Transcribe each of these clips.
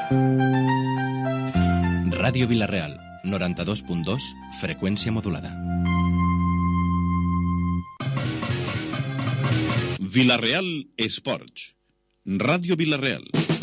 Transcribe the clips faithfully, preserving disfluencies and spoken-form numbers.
Ràdio Vila-real, noranta-dos punt dos, freqüència modulada. Vila-real Esports. Ràdio Vila-real.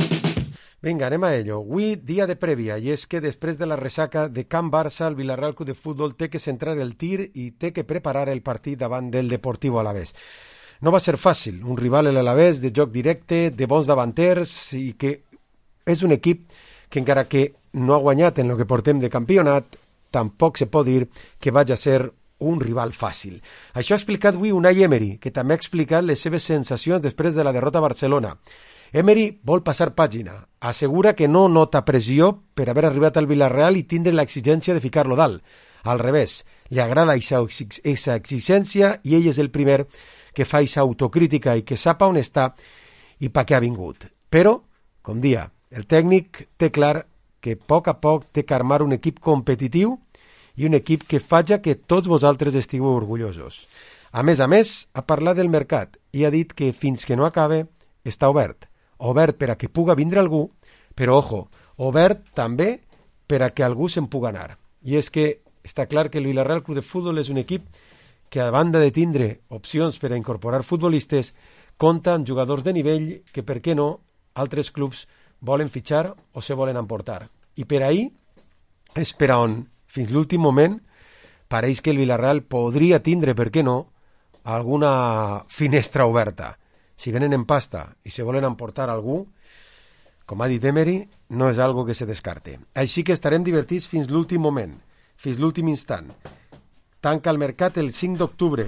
Vinga, anem a ello. Avui, dia de prèvia, i és que després de la ressaca de Can Barça, el Vila-real Club de Futbol té que centrar el tir i té que preparar el partit davant del Deportivo Alavés. No va ser fàcil, un rival a l'Alavés de joc directe, de bons davanters, i que és un equip que encara que no ha guanyat en el que portem de campionat, tampoc se pot dir que vagi a ser un rival fàcil. Això ha explicat avui Unai Emery, que també ha explicat les seves sensacions després de la derrota a Barcelona. Emery vol passar pàgina. Assegura que no nota pressió per haver arribat al Villarreal i tindre l'exigència de ficar-lo dalt. Al revés, li agrada aquesta exigència i ell és el primer que fa aquesta autocrítica i que sap on està i pa què ha vingut. Però, com dia, el tècnic té clar que a poc a poc té que armar un equip competitiu i un equip que faci que tots vosaltres estigueu orgullosos. A més a més, ha parlat del mercat i ha dit que fins que no acabe està obert. Obert per a que puga vindre algú, però, ojo, obert també per a que algú se'n puga anar. I és que està clar que el Villarreal Club de Futbol és un equip que, a banda de tindre opcions per a incorporar futbolistes, compta amb jugadors de nivell que, per què no, altres clubs volen fitxar o se volen emportar. I per ahir és per a on, fins l'últim moment, pareix que el Villarreal podria tindre, per què no, alguna finestra oberta. Si venen en pasta i se volen emportar algú, com ha dit Emery, no és algo que se descarte. Així que estarem divertits fins l'últim moment, fins l'últim instant. Tanca el mercat el cinc d'octubre.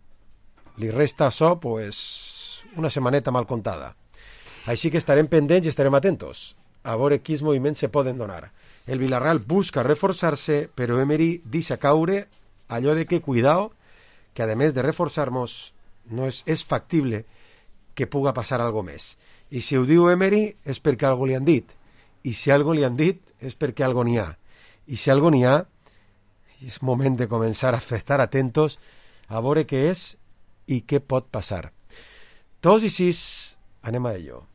Li resta això, pues, una setmaneta mal contada. Així que estarem pendents i estarem atentos a veure quins moviments se poden donar. El Villarreal busca reforçar-se, però Emery deixa caure allò de que, cuidao, que a més de reforçar-nos, no és, és factible que puga passar algo més. I si ho diu Emery és perquè algo li han dit. I si algo li han dit és perquè algo n'hi ha. I si algo n'hi ha, és moment de començar a estar atentos a veure què és i què pot passar. Dos i sis, anem a ello.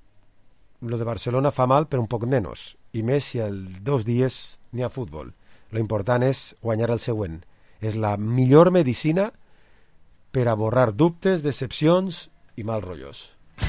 Lo de Barcelona fa mal, però un poc menys. I més si els dos dies n'hi ha futbol. Lo important és guanyar el següent. És la millor medicina per a borrar dubtes, decepcions i mal rotllos.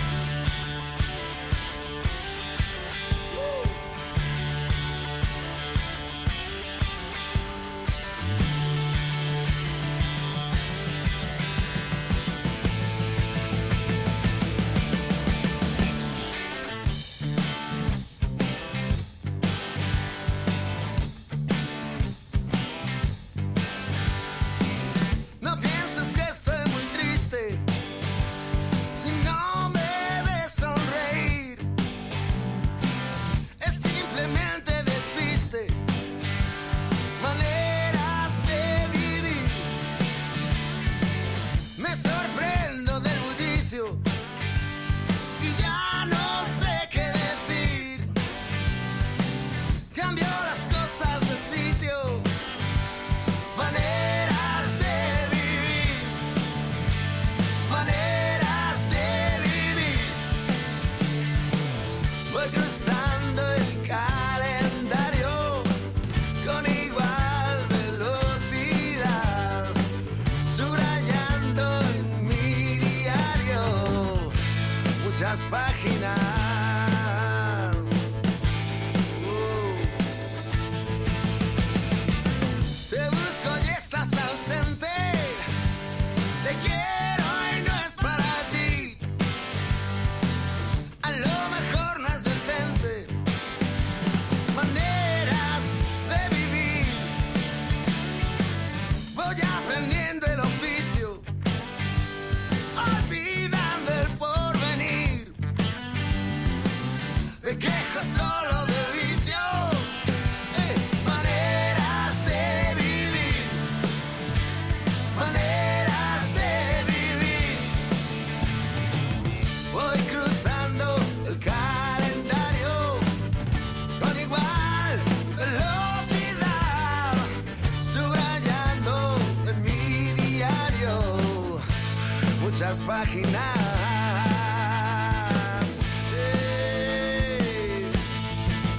Muchas páginas. Hey.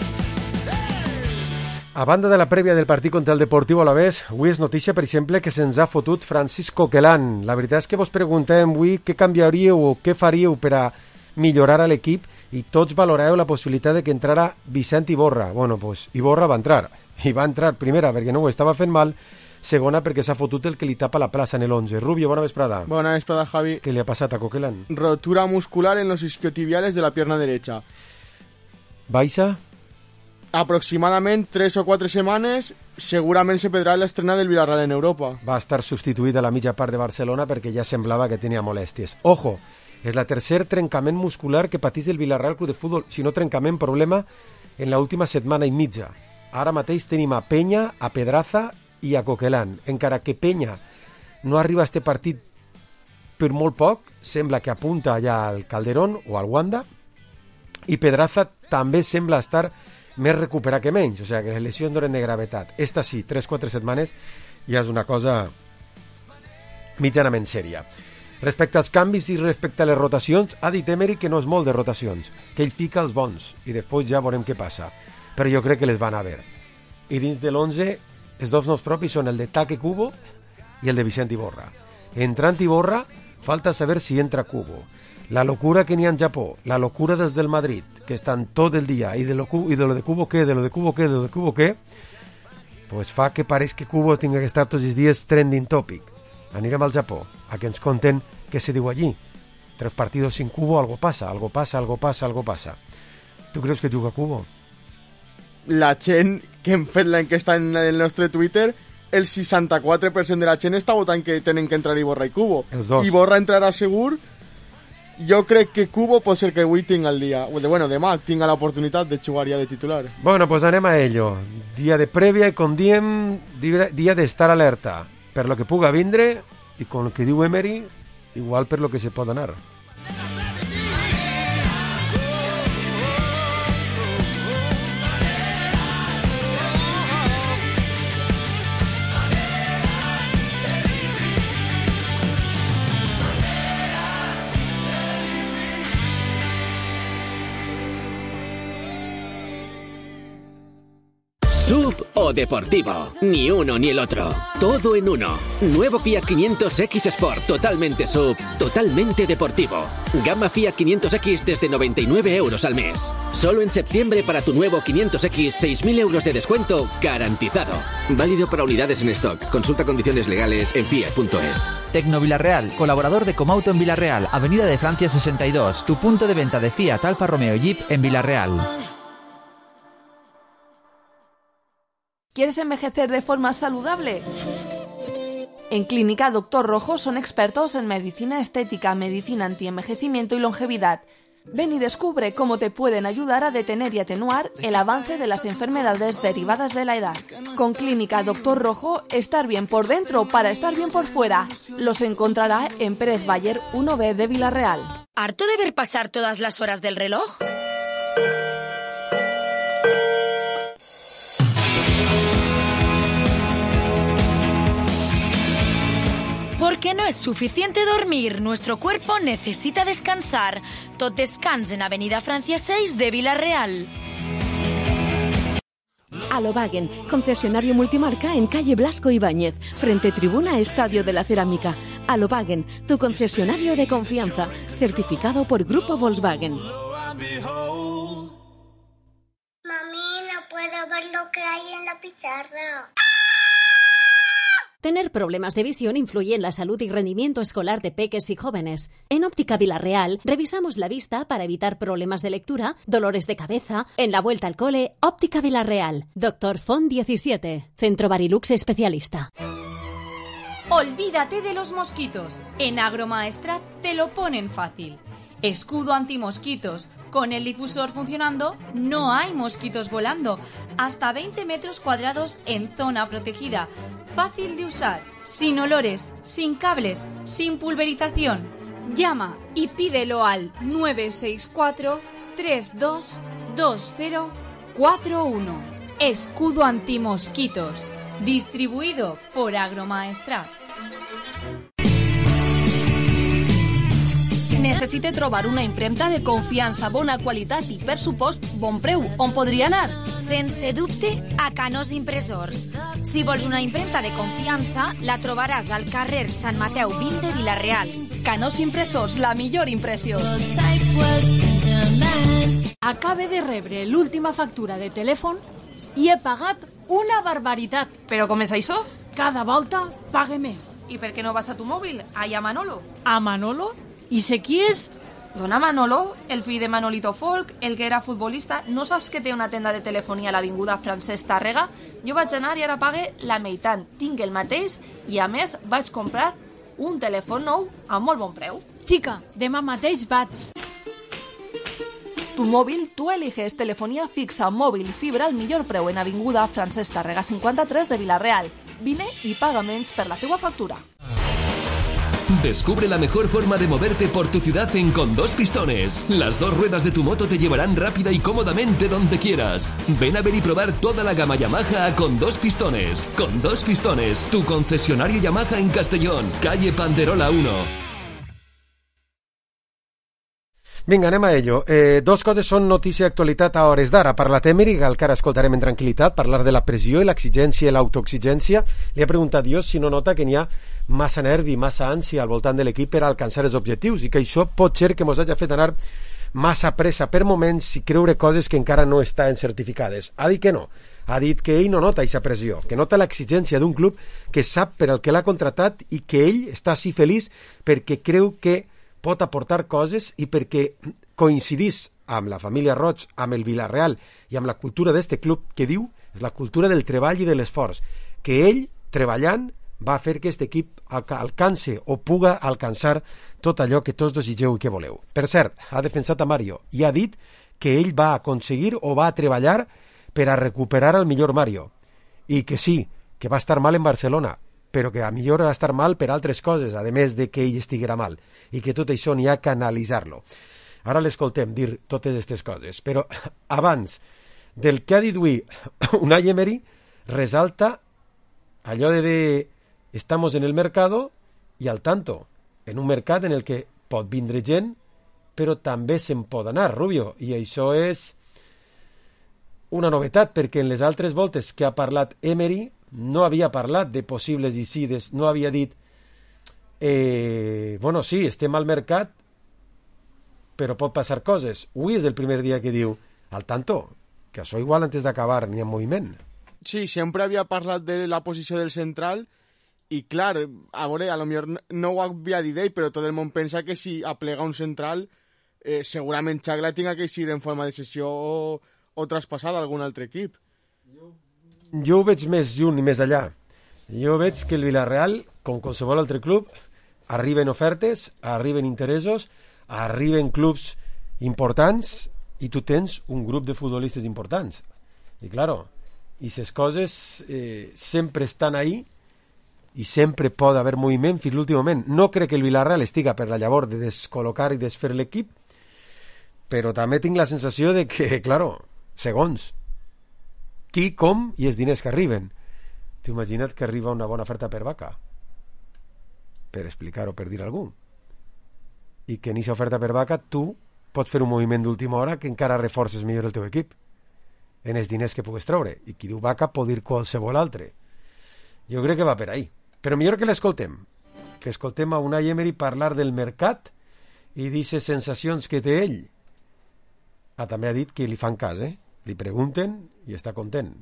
A banda de la prèvia del partit contra el Deportiu Alavés, avui és notícia, per exemple, que se'ns ha fotut Francis Coquelin. La veritat és que vos preguntem avui què canviaríeu o què faríeu per a millorar a l'equip i tots valoreu la possibilitat de que entrara Vicent Iborra. Bueno, pues Iborra va entrar. I va entrar, primera, perquè no ho estava fent mal, segona, perquè s'ha fotut el que li tapa la plaça en el once. Rubio, bona vesprada. Bona vesprada, Javi. Què li ha passat a Coquelin? Rotura muscular en los isquiotibiales de la pierna derecha. Baixa? Aproximadament tres o quatre setmanes, segurament se perdrà l'estrena del Villarreal en Europa. Va estar substituït a la mitja part de Barcelona perquè ja semblava que tenia molèsties. Ojo, és la tercer trencament muscular que patís el Villarreal Club de Futbol, si no trencament, problema, en l'última setmana i mitja. Ara mateix tenim a Peña, a Pedraza i a Coquelin. Encara que Peña no arriba a este partit per molt poc, sembla que apunta ja al Calderón o al Wanda, i Pedraza també sembla estar més recuperat que menys, o sigui que les lesions no eren de gravetat. Esta sí, tres o quatre setmanes ja és una cosa mitjanament sèria. Respecte als canvis i respecte a les rotacions, ha dit Emery que no és molt de rotacions, que ell fica els bons i després ja veurem què passa. Però jo crec que les van a haver. I dins de l'onze, els dos noms propis són el de Take Kubo i el de Vicent Iborra. Entrant Iborra, falta saber si entra Kubo. La locura que n'hi ha en Japó, la locura des del Madrid, que estan tot el dia, i de lo, i de lo de Kubo què, de lo de Kubo què, de lo de Kubo què, pues fa que pareix que Kubo tingui que estar tots els dies trending topic. Anirem al Japó, a que ens conten què se diu allí. Tres partidos sin Kubo, algo pasa, algo pasa, algo pasa, algo pasa. Tu creus que juga Kubo? La gent que hem fet l'enquesta en el nostre Twitter, el seixanta-quatre per cent de la gent està votant que tenen que entrar Iborra i Kubo. Els dos. Iborra entrarà segur. Jo crec que Kubo pot ser que avui tinga el dia, bueno, demà tinga l'oportunitat de jugar ja de titular. Bueno, pues anem a ello. Dia de prèvia i, com diem, dia d'estar alerta per lo que puga vindre i con lo que diu Emery, igual per lo que se pot anar. Sub o deportivo, ni uno ni el otro, todo en uno. Nuevo Fiat quinientos X Sport, totalmente sub, totalmente deportivo. Gama Fiat quinientos X desde noventa y nueve euros al mes. Solo en septiembre para tu nuevo quinientos X, seis mil euros de descuento garantizado. Válido para unidades en stock. Consulta condiciones legales en fiat punto es. Tecno Villarreal, colaborador de Comauto en Villarreal, Avenida de Francia sesenta y dos, tu punto de venta de Fiat, Alfa Romeo y Jeep en Villarreal. ¿Quieres envejecer de forma saludable? En Clínica Doctor Rojo son expertos en medicina estética, medicina antienvejecimiento y longevidad. Ven y descubre cómo te pueden ayudar a detener y atenuar el avance de las enfermedades derivadas de la edad. Con Clínica Doctor Rojo, estar bien por dentro para estar bien por fuera. Los encontrará en Pérez Bayer uno B de Villarreal. ¿Harto de ver pasar todas las horas del reloj? Porque no es suficiente dormir, nuestro cuerpo necesita descansar. Tot Descans en Avenida Francia seis de Villarreal. Alobagen, concesionario multimarca en calle Blasco Ibáñez, frente tribuna Estadio de la Cerámica. Alobagen, tu concesionario de confianza, certificado por Grupo Volkswagen. Mami, no puedo ver lo que hay en la pizarra. Tener problemas de visión influye en la salud y rendimiento escolar de peques y jóvenes. En Óptica Villarreal revisamos la vista para evitar problemas de lectura, dolores de cabeza. En la vuelta al cole, Óptica Villarreal. Doctor Font diecisiete, Centro Barilux especialista. Olvídate de los mosquitos. En Agromaestrat te lo ponen fácil. Escudo antimosquitos. Con el difusor funcionando, no hay mosquitos volando. Hasta veinte metros cuadrados en zona protegida. Fácil de usar, sin olores, sin cables, sin pulverización. Llama y pídelo al nueve seis cuatro, tres dos dos cero cuatro uno. Escudo antimosquitos. Distribuido por Agromaestrat. necessite trobar una impremta de confiança, bona qualitat i, per supost, bon preu, on podria anar? Sense dubte, a Canós Impressors. Si vols una impremta de confiança, la trobaràs al carrer Sant Mateu vint de Vila-real. Canós Impressors, la millor impressió. Acabe de rebre l'última factura de telèfon i he pagat una barbaritat. Però com és això? Cada volta pague més. I per què no vas a tu mòbil, allà a Manolo? A Manolo? I sé qui és? Dona Manolo, el fill de Manolito Folk, el que era futbolista. No saps que té una tenda de telefonia a l'avinguda Francesc Tàrrega? Jo vaig anar i ara pague la meitat. Tinc el mateix i, a més, vaig comprar un telèfon nou a molt bon preu. Xica, demà mateix vaig. Tu mòbil, tu eliges telefonía fixa, mòbil i fibra al millor preu en avinguda Francesc Tàrrega cinquanta-tres de Vila-real. Vine y paga menys per la teua factura. Descubre la mejor forma de moverte por tu ciudad en Con Dos Pistones. Las dos ruedas de tu moto te llevarán rápida y cómodamente donde quieras. Ven a ver y probar toda la gama Yamaha a Con Dos Pistones. Con Dos Pistones, tu concesionario Yamaha en Castellón, calle Panderola uno. Vinga, anem a ello. Eh, dos coses són notícia d'actualitat a hores d'ara. Parlat Emery, que encara escoltarem en tranquil·litat, parlar de la pressió i l'exigència i l'autoexigència. Li ha preguntat Dios si no nota que n'hi ha massa nervi, massa ànsia al voltant de l'equip per alcançar els objectius i que això pot ser que mos hagi fet anar massa pressa per moments i creure coses que encara no estan certificades. Ha dit que no. Ha dit que ell no nota aquesta pressió, que nota l'exigència d'un club que sap per al que l'ha contratat i que ell està així feliç perquè creu que pot aportar coses i perquè coincidís amb la família Roig, amb el Vila-real i amb la cultura d'este club que diu és la cultura del treball i de l'esforç, que ell, treballant, va fer que aquest equip alcance o puga alcançar tot allò que tots desitgeu i que voleu. Per cert, ha defensat a Mario i ha dit que ell va aconseguir o va treballar per a recuperar el millor Mario i que sí, que va estar mal en Barcelona, però que a millor va estar mal per altres coses, a més de que ell estiguera mal, i que tot això n'hi ha que analitzar-lo. Ara l'escoltem dir totes aquestes coses, però abans del que ha dit avui Unai Emery, resalta allò de, de estamos en el mercado i al tanto, en un mercat en el que pot vindre gent, però també se'n pot anar, Rubio, i això és una novetat, perquè en les altres voltes que ha parlat Emery no havia parlat de possibles icides, no havia dit eh, bueno, sí, estem al mercat però pot passar coses. Avui és el primer dia que diu al tanto, que això igual antes d'acabar n'hi ha moviment. Sí, sempre havia parlat de la posició del central i clar, a veure, a lo millor no ho havia dit ell, però tot el món pensa que si aplega un central eh, segurament Xagla tinga que ir en forma de sessió o, o traspassada a algun altre equip. Jo ho veig més lluny i més allà. Jo veig que el Vila-real, com qualsevol altre club, arriben ofertes, arriben interessos, arriben clubs importants i tu tens un grup de futbolistes importants. I claro, i les coses eh, sempre estan ahí i sempre pot haver moviment fins l'últim moment. No crec que el Vila-real estiga per la llavor de descol·locar i desfer l'equip, però també tinc la sensació de que, claro, segons qui, com i els diners que arriben. T'ho imagina't que arriba una bona oferta per Vaca, per explicar o per dir algú, i que en aquesta oferta per Vaca tu pots fer un moviment d'última hora que encara reforces millor el teu equip en els diners que pugues treure, i qui diu Vaca pot dir qualsevol altre. Jo crec que va per ahí, però millor que l'escoltem que escoltem a Unai Emery parlar del mercat i d'aquestes sensacions que té ell. Ah, també ha dit que li fan cas, eh? Li pregunten y está contento.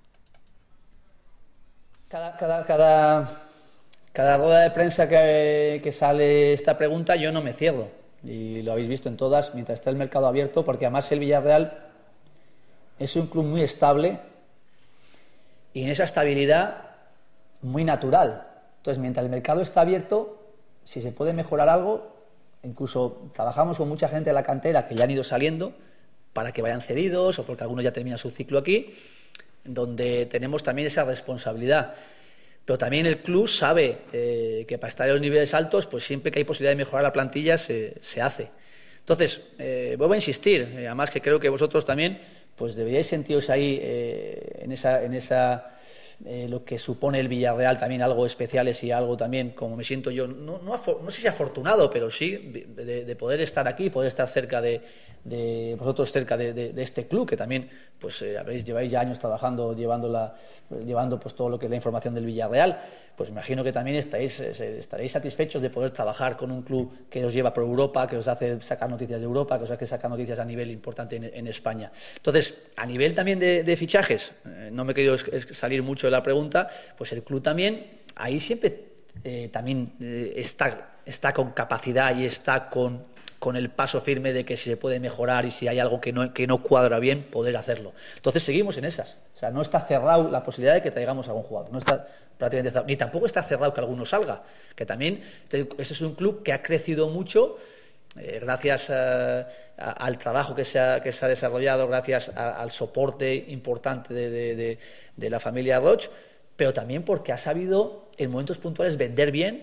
Cada, cada, cada, cada rueda de prensa que, que sale esta pregunta yo no me cierro, y lo habéis visto en todas mientras está el mercado abierto, porque además el Villarreal es un club muy estable y en esa estabilidad muy natural. Entonces, mientras el mercado está abierto, si se puede mejorar algo, incluso trabajamos con mucha gente de la cantera que ya han ido saliendo para que vayan cedidos o porque algunos ya terminan su ciclo aquí, donde tenemos también esa responsabilidad. Pero también el club sabe eh, que para estar en los niveles altos, pues siempre que hay posibilidad de mejorar la plantilla se, se hace. Entonces, eh, vuelvo a insistir, eh, además que creo que vosotros también pues deberíais sentiros ahí eh, en esa, en esa eh, lo que supone el Villarreal también algo especiales y algo también como me siento yo, no, no, no sé si afortunado, pero sí de, de poder estar aquí, poder estar cerca de, de vosotros, cerca de, de, de este club que también pues eh, habéis, lleváis ya años trabajando, llevando, la, llevando pues todo lo que es la información del Villarreal. Pues imagino que también estáis, estaréis satisfechos de poder trabajar con un club que os lleva por Europa, que os hace sacar noticias de Europa, que os hace sacar noticias a nivel importante en, en España. Entonces, a nivel también de, de fichajes, eh, no me he querido salir mucho de la pregunta, pues el club también, ahí siempre eh, también eh, está, está con capacidad y está con, con el paso firme de que si se puede mejorar y si hay algo que no, que no cuadra bien, poder hacerlo. Entonces, seguimos en esas. O sea, no está cerrado la posibilidad de que traigamos a algún jugador. No está prácticamente cerrado. Ni tampoco está cerrado que alguno salga. Que también, este es un club que ha crecido mucho eh, gracias a, a, al trabajo que se ha, que se ha desarrollado, gracias a, al soporte importante de, de, de, de la familia Roig, pero también porque ha sabido en momentos puntuales vender bien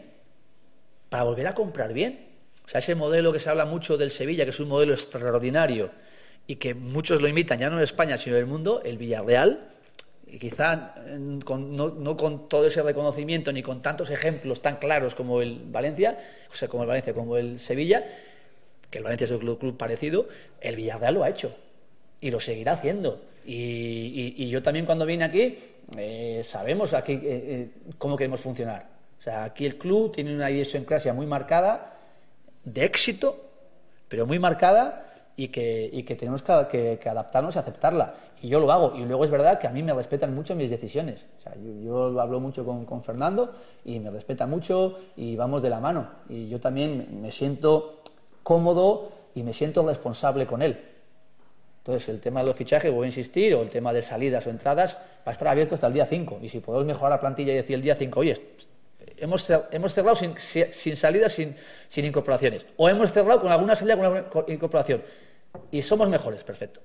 para volver a comprar bien. O sea, ese modelo que se habla mucho del Sevilla, que es un modelo extraordinario y que muchos lo imitan, ya no en España, sino en el mundo, el Villarreal, y quizá con, no, no con todo ese reconocimiento ni con tantos ejemplos tan claros como el Valencia, o sea, como el Valencia, como el Sevilla, que el Valencia es un club, club parecido, el Villarreal lo ha hecho y lo seguirá haciendo. Y, y, y yo también cuando vine aquí, eh, sabemos aquí eh, eh, cómo queremos funcionar. O sea, aquí el club tiene una idiosincrasia muy marcada, de éxito, pero muy marcada, y que, y que tenemos que, que, que adaptarnos y aceptarla. Y yo lo hago. Y luego es verdad que a mí me respetan mucho mis decisiones. O sea, yo, yo hablo mucho con, con Fernando y me respeta mucho y vamos de la mano. Y yo también me siento cómodo y me siento responsable con él. Entonces, el tema de los fichajes, voy a insistir, o el tema de salidas o entradas, va a estar abierto hasta el día cinco. Y si podemos mejorar la plantilla y decir el día cinco, oye, hemos, hemos cerrado sin, sin salidas, sin, sin incorporaciones. O hemos cerrado con alguna salida, con alguna incorporación. Y somos mejores, perfecto.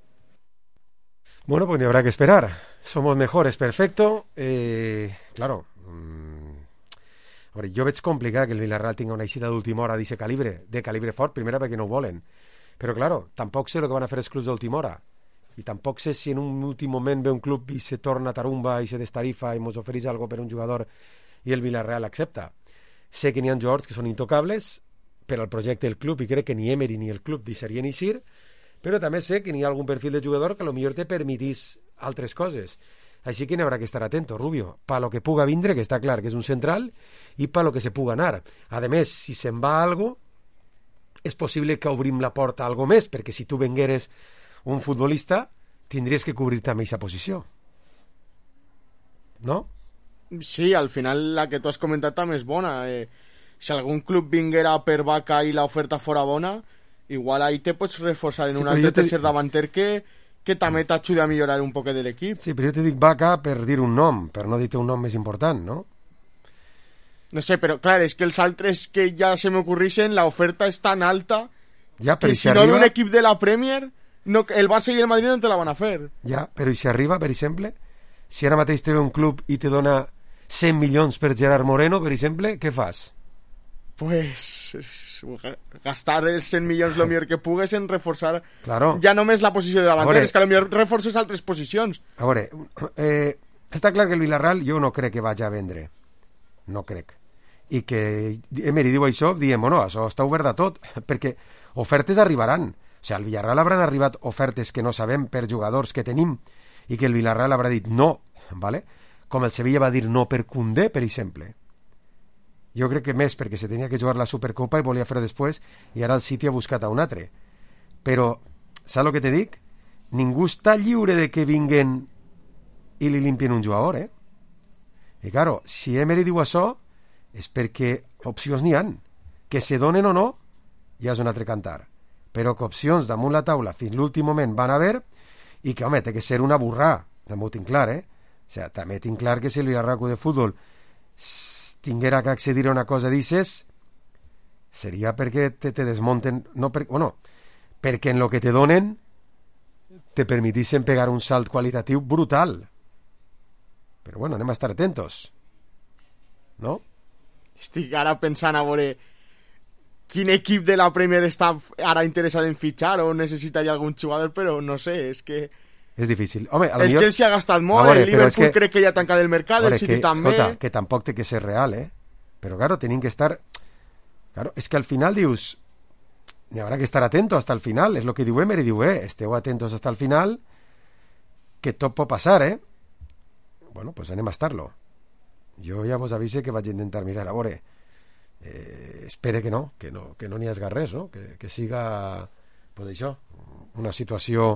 Bueno, pues ni habrá que esperar. Somos mejores, perfecto. Eh, claro, mmm, veure, jo veig complicat que el Villarreal tinga una eixida d'última hora d'aquest calibre, de calibre fort, primera perquè no ho volen. Però, claro, tampoc sé el que van a fer els clubs d'última hora. I tampoc sé si en un últim moment ve un club i se torna tarumba i se destarifa i mos ofereix algo per un jugador i el Villarreal accepta. Sé que n'hi ha jugadors que són intocables per al projecte del club i crec que ni Emery ni el club deixarien eixir, però també sé que n'hi ha algun perfil de jugador que potser te permetís altres coses. Així que n'haurà que estar atento, Rubio, pa lo que puga vindre, que està clar que és un central, i pa lo que se puga anar. A més, si se'n va algo, és possible que obrim la porta a algo més, perquè si tu vengueres un futbolista, tindries que cobrir també aquesta posició. No? Sí, al final la que tu has comentat també és bona. Eh, si algun club vinguera per vaca i l'oferta fora bona, igual ahí te pots reforçar en sí, un altre tercer te... davanter que, que també t'ajuda a millorar un poc de l'equip. Sí, però jo te dic vaca per dir un nom, per no dir-te un nom més important, no? No sé, però clar, és que els altres que ja se m'ocorreixen, l'oferta és tan alta ja, que si, si arriba... no ve un equip de la Premier, no, el Barça i el Madrid no te la van a fer. Ja, però si arriba, per exemple, si ara mateix te ve un club i te dona cent milions per Gerard Moreno, per exemple, què fas? Pues gastar els cent milions lo millor que pugues en reforçar claro. ja només la posició de davanter, és que potser reforces altres posicions. A veure, eh, està clar que el Villarreal jo no crec que vagi a vendre, no crec, i que Emery diu això, diem, bueno, això està obert a tot, perquè ofertes arribaran. O sigui, al Villarreal hauran arribat ofertes que no sabem per jugadors que tenim i que el Villarreal haurà dit no, ¿vale? Com el Sevilla va dir no per Koundé, per exemple. Jo crec que més perquè se tenia que jugar la Supercopa i volia fer-ho després i ara el City ha buscat a un altre. Però, saps el que te dic? Ningú està lliure de que vinguen i li limpien un jugador, eh? I, claro, si Emery diu això és perquè opcions n'hi han. Que se donen o no, ja és un altre cantar. Però que opcions damunt la taula fins l'últim moment van haver i que, home, té que ser una burrà. També ho tinc clar, eh? O sigui, també tinc clar que si el Villarreal de Futbol tinguera que accedir a una cosa dices seria perquè te, te desmonten no per, bueno, perquè en lo que te donen te permitixen pegar un salt qualitatiu brutal, però bueno, anem a estar atentos, no? Estic ara pensant a veure quin equip de la Premier està ara interessat en fitxar o necessitaria algun jugador, però no sé, és que És difícil. Home, a el millor... Chelsea ha gastat molt, veure, el Liverpool que... crec que ja ha tancat el mercat, veure, el City que, també... Escolta, que tampoc té que ser real, eh? Però, claro, tenim que estar... Claro, és que al final dius... N'hi haurà que estar atento hasta el final, és lo que diu Emery, diu, eh, esteu atentos hasta el final, que tot pot passar, eh? Bueno, pues anem a estar-lo. Jo ja vos avise que vaig intentar mirar, a veure, eh, espere que no, que no, que no n'hi hagi res, no? Que, que siga, pues això, una situació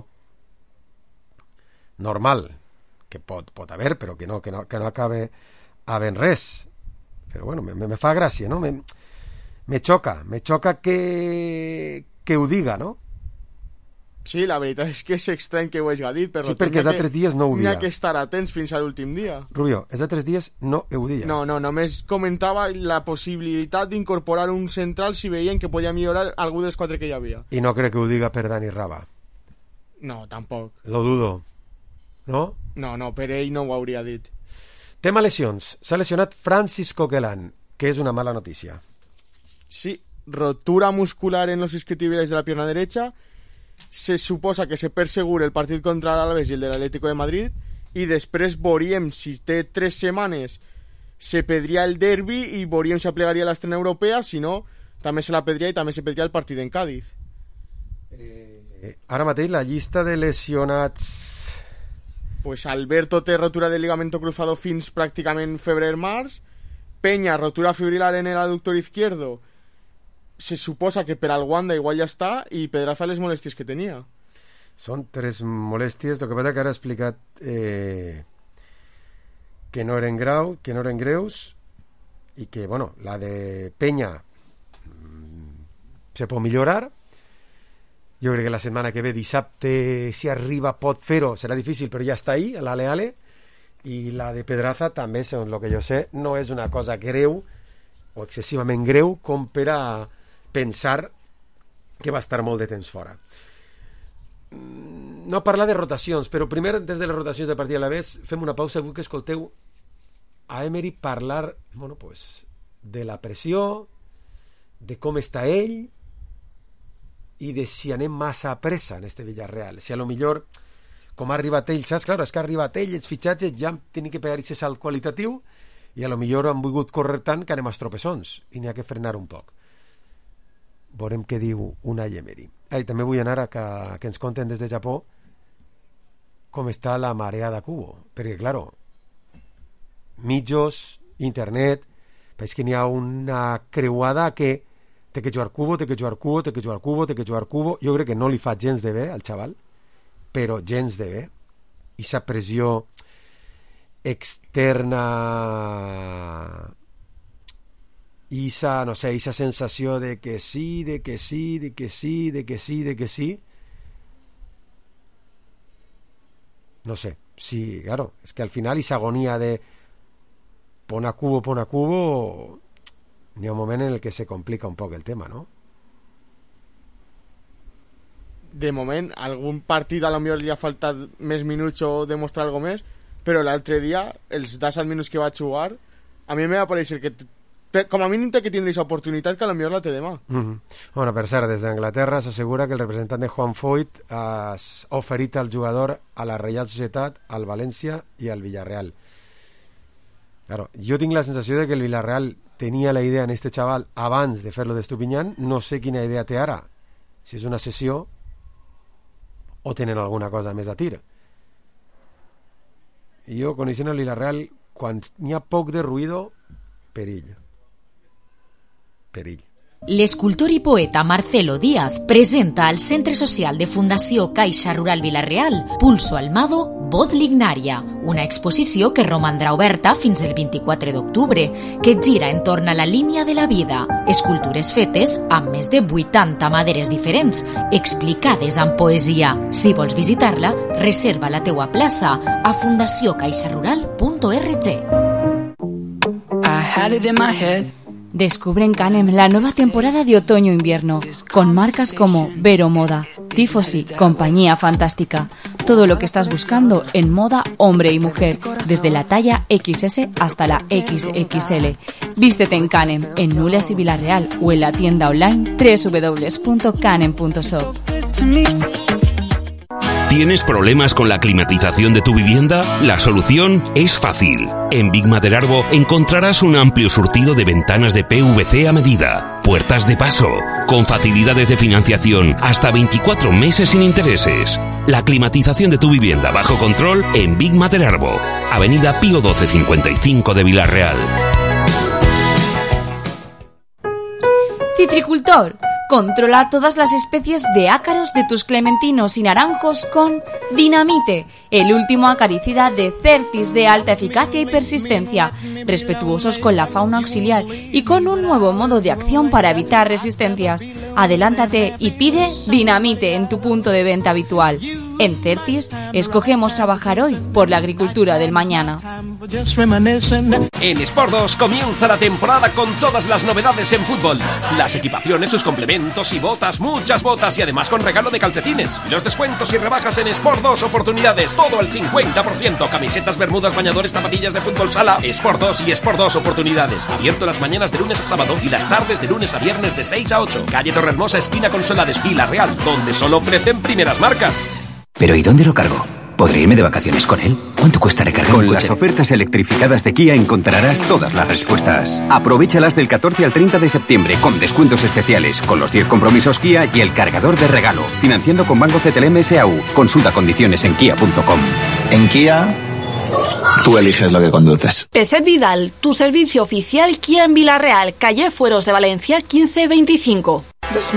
normal, que pot, pot haver, però que no, que no, que no acabe havent res. Però bueno, me, me fa gràcia, no? Me, me xoca, me xoca que, que ho diga, no? Sí, la veritat és que és estrany que ho hagi dit, però sí, perquè els altres dies no ho dia. N'hi ha que estar atents fins a l'últim dia. Rubio, els altres dies no ho dia. No, no, només comentava la possibilitat d'incorporar un central si veien que podia millorar algú dels quatre que hi havia. I no crec que ho diga per Dani Raba. No, tampoc. Lo dudo. No? No, no, per ell no ho hauria dit. Tema lesions. S'ha lesionat Francis Coquelin, que és una mala notícia. Sí, rotura muscular en los isquiotibiales de la pierna derecha. Se suposa que se perd segur el partit contra l'Alaves i el de l'Atlético de Madrid i després veuríem si té tres setmanes se perdria el derbi i veuríem si aplegaria l'estrena europea, si no també se la perdria i també se perdria el partit en Cádiz. eh, Ara mateix la llista de lesionats, pues Alberto té rotura del ligamento cruzado fins pràcticament febrer-març, Peña rotura fibrilar en el aductor izquierdo, se suposa que per al Wanda igual ja està, i Pedraza les molèsties que tenia. Són tres molèsties, el que passa que ara ha explicat eh, que no eren grau, que no eren greus, i que, bueno, la de Peña se pot millorar. Jo crec que la setmana que ve, dissabte, si arriba, pot fer-ho, serà difícil, però ja està ahí, l'ale ale, i la de Pedraza també, segons el que jo sé, no és una cosa greu o excessivament greu com per a pensar que va estar molt de temps fora. No parlar de rotacions, però primer, des de les rotacions de partit a la vez, fem una pausa, vull que escolteu a Emery parlar, bueno, pues, de la pressió, de com està ell i de si anem massa a pressa en este Villarreal. Si a lo millor, com ha arribat ell, saps? Claro, és que ha arribat ell, els fitxatges ja tenen que pegar aquest salt qualitatiu i a lo millor han volgut córrer tant que anem a estropeçons i n'hi ha que frenar un poc. Veurem què diu Unai Emery. Ah, i també vull anar a que, que ens conten des de Japó com està la marea de Cubo, perquè, claro, mitjos, internet, veig que n'hi ha una creuada que té que jugar Cubo, té que jugar Cubo, té que jugar Cubo, té que jugar Cubo. Jo crec que no li fa gens de bé al xaval, però gens de bé. I sa pressió externa, i esa, no sé, esa sensació de que sí, de que sí, de que sí, de que sí, de que sí. No sé, sí, claro, es que al final esa agonía de pon a Cubo, pon a Cubo, n'hi ha un moment en el que se complica un poc el tema, no? De moment, algun partit a lo millor li ha faltat més minuts o demostrar alguna més, però l'altre dia, els disset minuts que va jugar, a mi m'ha pareixer que com a mínim té que tindre aquesta oportunitat que a lo millor la té demà. Mm-hmm. Bueno, per cert, des d'Anglaterra s'assegura que el representant de Juan Foyt ha oferit al jugador a la Reial Societat, al València i al Villarreal. Claro, jo tinc la sensació de que el Villarreal tenia la idea en este chaval abans de fer-lo d'Estupiñán, no sé quina idea té ara, si és una sessió o tenen alguna cosa més a tir. I jo, coneixent el Villarreal, quan n'hi ha poc de ruïdo, perill. Perill. L'escultor i poeta Marcelo Díaz presenta al Centre Social de Fundació Caixa Rural Vila-real Pulso Almado, Voz Lignaria, una exposició que romandrà oberta fins el vint-i-quatre d'octubre, que gira entorn a la línia de la vida, escultures fetes amb més de vuitanta maderes diferents, explicades amb poesia. Si vols visitar-la, reserva la teua plaça a fundació caixa rural punt org. I had it in my head. Descubre en Canem la nueva temporada de otoño-invierno, con marcas como Vero Moda, Tifosi, Compañía Fantástica. Todo lo que estás buscando en moda hombre y mujer, desde la talla equis ese hasta la equis equis ele. Vístete en Canem, en Nules y Villarreal, o en la tienda online doble u doble u doble u punto canem punto shop. ¿Tienes problemas con la climatización de tu vivienda? La solución es fácil. En Big Maderarbo encontrarás un amplio surtido de ventanas de P V C a medida, puertas de paso, con facilidades de financiación hasta veinticuatro meses sin intereses. La climatización de tu vivienda bajo control en Big Maderarbo, Avenida Pío doce cincuenta y cinco de Vilarreal. Citricultor, controla todas las especies de ácaros de tus clementinos y naranjos con Dinamite, el último acaricida de Certis de alta eficacia y persistencia, respetuosos con la fauna auxiliar y con un nuevo modo de acción para evitar resistencias. Adelántate y pide Dinamite en tu punto de venta habitual. En Certis, escogemos trabajar hoy por la agricultura del mañana. En Sport dos comienza la temporada con todas las novedades en fútbol. Las equipaciones, sus complementos y botas, muchas botas y además con regalo de calcetines. Los descuentos y rebajas en Sport dos Oportunidades, todo al cincuenta por ciento. Camisetas, bermudas, bañadores, zapatillas de fútbol sala. Sport dos y Sport dos Oportunidades. Abierto las mañanas de lunes a sábado y las tardes de lunes a viernes de seis a ocho. Calle Torrehermosa, esquina con Solades, Vilarreal, donde solo ofrecen primeras marcas. ¿Pero y dónde lo cargo? ¿Podré irme de vacaciones con él? ¿Cuánto cuesta recargar Con un las coche? ofertas electrificadas de Kia encontrarás todas las respuestas. Aprovéchalas del catorce al treinta de septiembre con descuentos especiales, con los diez compromisos Kia y el cargador de regalo. Financiando con Banco C T L M S A U. Consulta condiciones en kia punto com. En Kia, tú eliges lo que conduces. Peset Vidal, tu servicio oficial Kia en Vilarreal, calle Fueros de Valencia quince veinticinco.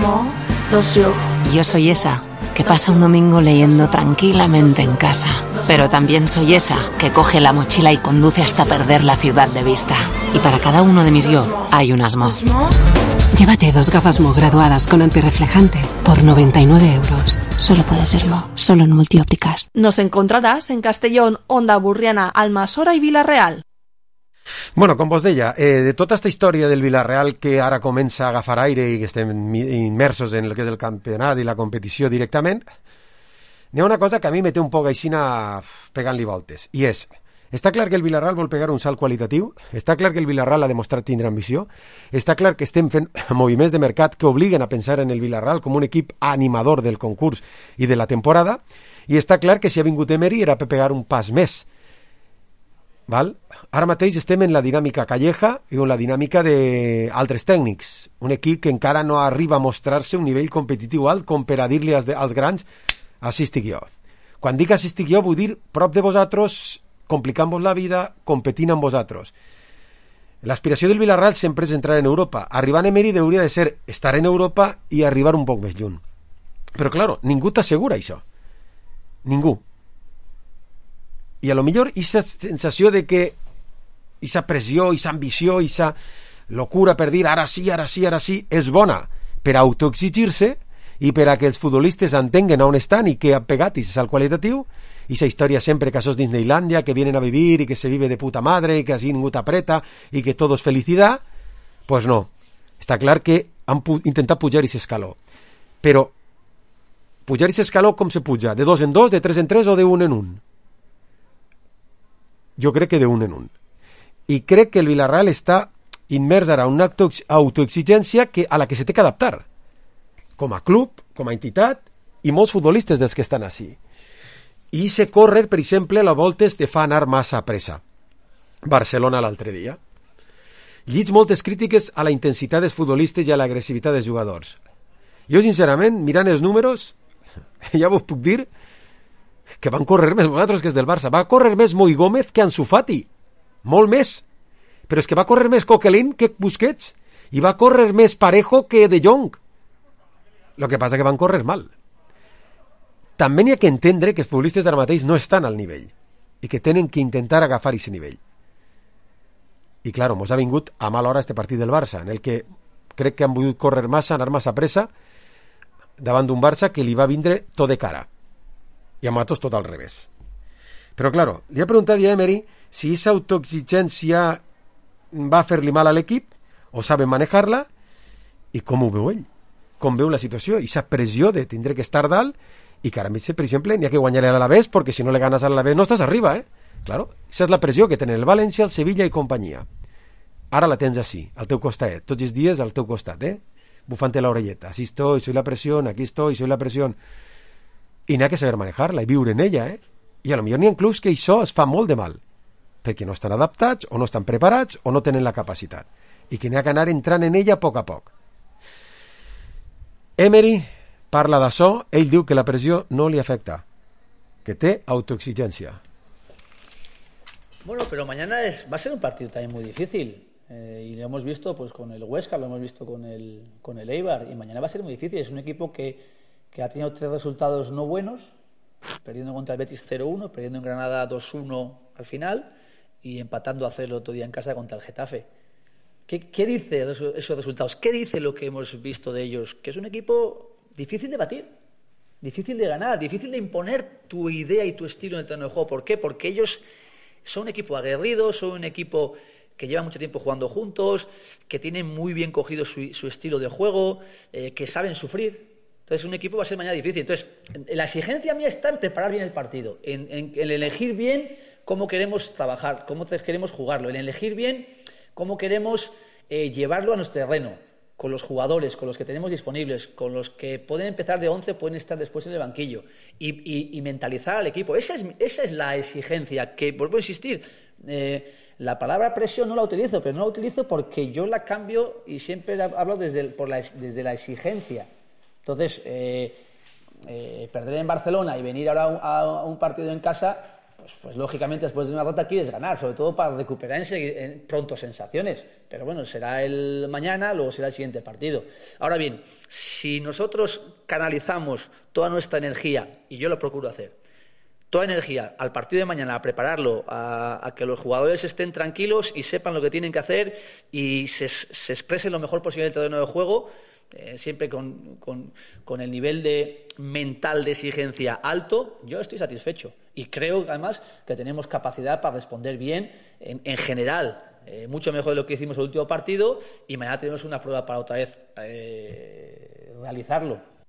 Yo soy esa que pasa un domingo leyendo tranquilamente en casa. Pero también soy esa que coge la mochila y conduce hasta perder la ciudad de vista. Y para cada uno de mis yo hay un Asmo. Llévate dos gafas Mo graduadas con antirreflejante por noventa y nueve euros. Solo puede serlo, solo en Multiópticas. Nos encontrarás en Castellón, Onda Burriana, Almassora i Vilarreal. Bueno, com vos deia, eh, de tota aquesta història del Vilarreal que ara comença a agafar aire i que estem immersos en el que és el campionat i la competició directament, n'hi ha una cosa que a mi me té un poc aixina pegant-li voltes, i és, està clar que el Vilarreal vol pegar un salt qualitatiu, està clar que el Vilarreal ha demostrat tindre ambició, està clar que estem fent moviments de mercat que obliguen a pensar en el Vilarreal com un equip animador del concurs i de la temporada, i està clar que si ha vingut Emery era per pegar un pas més. Val? Ara mateix estem en la dinàmica Calleja i en la dinàmica d'altres tècnics. Un equip que encara no arriba a mostrar-se un nivell competitiu alt com per a dir-li als, als grans així estic jo. Quan dic així estic jo vull dir prop de vosaltres, complicant-vos la vida, competint amb vosaltres. L'aspiració del Vilarreal sempre és entrar en Europa. Arribar a Emery hauria de ser estar en Europa i arribar un poc més lluny. Però, claro, ningú t'assegura això. Ningú. I a lo millor aquesta sensació de que aquesta pressió, aquesta ambició, aquesta locura per dir ara sí, ara sí, ara sí, és bona per autoexigir-se i per a que els futbolistes entenguen on estan i que han pegat aquest salt qualitatiu, aquesta història sempre que això és Disneylandia, que vienen a vivir i que se vive de puta madre i que así ningú t'apreta i que todo es felicidad, pues no. Està clar que han pu- intentat pujar aquest escaló. Però pujar aquest escaló com se puja? De dos en dos, de tres en tres o de un en un? Jo crec que de un en un. I crec que el Vilarreal està immers ara en una autoexigència que, a la que se té que adaptar. Com a club, com a entitat, i molts futbolistes dels que estan així. I se córrer, per exemple, a voltes te fa anar massa a pressa. Barcelona l'altre dia. Llits moltes crítiques a la intensitat dels futbolistes i a l'agressivitat dels jugadors. Jo, sincerament, mirant els números, ja vos puc dir que van córrer més vosaltres que els del Barça. Va córrer més Moi Gómez que Ansu Fati. Molt més. Però és que va córrer més Coquelin que Busquets. I va córrer més Parejo que De Jong. Lo que passa que van córrer mal. També n'hi ha que entendre que els futbolistes d'ara mateix no estan al nivell i que tenen que intentar agafar aquest nivell. I, clar, mos ha vingut a mala hora este partit del Barça, en el que crec que han volgut córrer massa, anar massa pressa davant d'un Barça que li va vindre tot de cara. I a Matos tot al revés. Però, claro, li ha preguntat a Emery si aquesta autoexigència va fer-li mal a l'equip o sabe manejar-la i com ho veu ell, com veu la situació, i aquesta pressió de tindre que estar dalt i que ara mig, per exemple, n'hi ha que guanyar a l'Alavés perquè si no le ganes a l'Alavés no estàs arriba, eh? Claro, aquesta és la pressió que tenen el València, el Sevilla i companyia. Ara la tens així, al teu costat, tots els dies al teu costat, eh? Bufante la orelleta, así estoy, soy la presión, aquí estoy, soy la presión. i n'ha que saber manejar-la i viure en ella, eh? I a lo millor n'hi ha clubs que això es fa molt de mal, perquè no estan adaptats, o no estan preparats, o no tenen la capacitat, i que n'hi ha que anar entrant en ella a poc a poc. Emery parla d'això, ell diu que la pressió no li afecta, que té autoexigència. Bueno, pero mañana es, va a ser un partido también muy difícil. Eh, y lo hemos visto pues con el Huesca, lo hemos visto con el, con el Eibar. Y mañana va a ser muy difícil. Es un equipo que, que ha tenido tres resultados no buenos, perdiendo contra el Betis cero uno, perdiendo en Granada dos uno al final y empatando a cero el otro día en casa contra el Getafe. ¿Qué, qué dice esos, esos resultados? ¿Qué dice lo que hemos visto de ellos? Que es un equipo difícil de batir, difícil de ganar, difícil de imponer tu idea y tu estilo en el terreno de juego. ¿Por qué? Porque ellos son un equipo aguerrido, son un equipo que lleva mucho tiempo jugando juntos, que tienen muy bien cogido su, su estilo de juego, eh, que saben sufrir. Entonces, un equipo va a ser mañana difícil. Entonces, la exigencia mía está en preparar bien el partido, en, en, en elegir bien cómo queremos trabajar, cómo queremos jugarlo, en elegir bien cómo queremos eh, llevarlo a nuestro terreno, con los jugadores, con los que tenemos disponibles, con los que pueden empezar de once, pueden estar después en el banquillo, y, y, y mentalizar al equipo. Esa es, esa es la exigencia, que vuelvo a insistir, eh, la palabra presión no la utilizo, pero no la utilizo porque yo la cambio y siempre hablo desde, el, por la, desde la exigencia. Entonces, eh, eh, perder en Barcelona y venir ahora a un, a un partido en casa, pues, pues lógicamente después de una derrota quieres ganar, sobre todo para recuperar en, en pronto sensaciones. Pero bueno, será el mañana, luego será el siguiente partido. Ahora bien, si nosotros canalizamos toda nuestra energía, y yo lo procuro hacer, toda energía al partido de mañana, a prepararlo, a, a que los jugadores estén tranquilos y sepan lo que tienen que hacer y se, se expresen lo mejor posible en el terreno de juego, eh, siempre con, con, con el nivel de mental de exigencia alto, yo estoy satisfecho. Y creo, además, que tenemos capacidad para responder bien en, en general, eh, mucho mejor de lo que hicimos el último partido, y mañana tenemos una prueba para otra vez eh, realizarlo.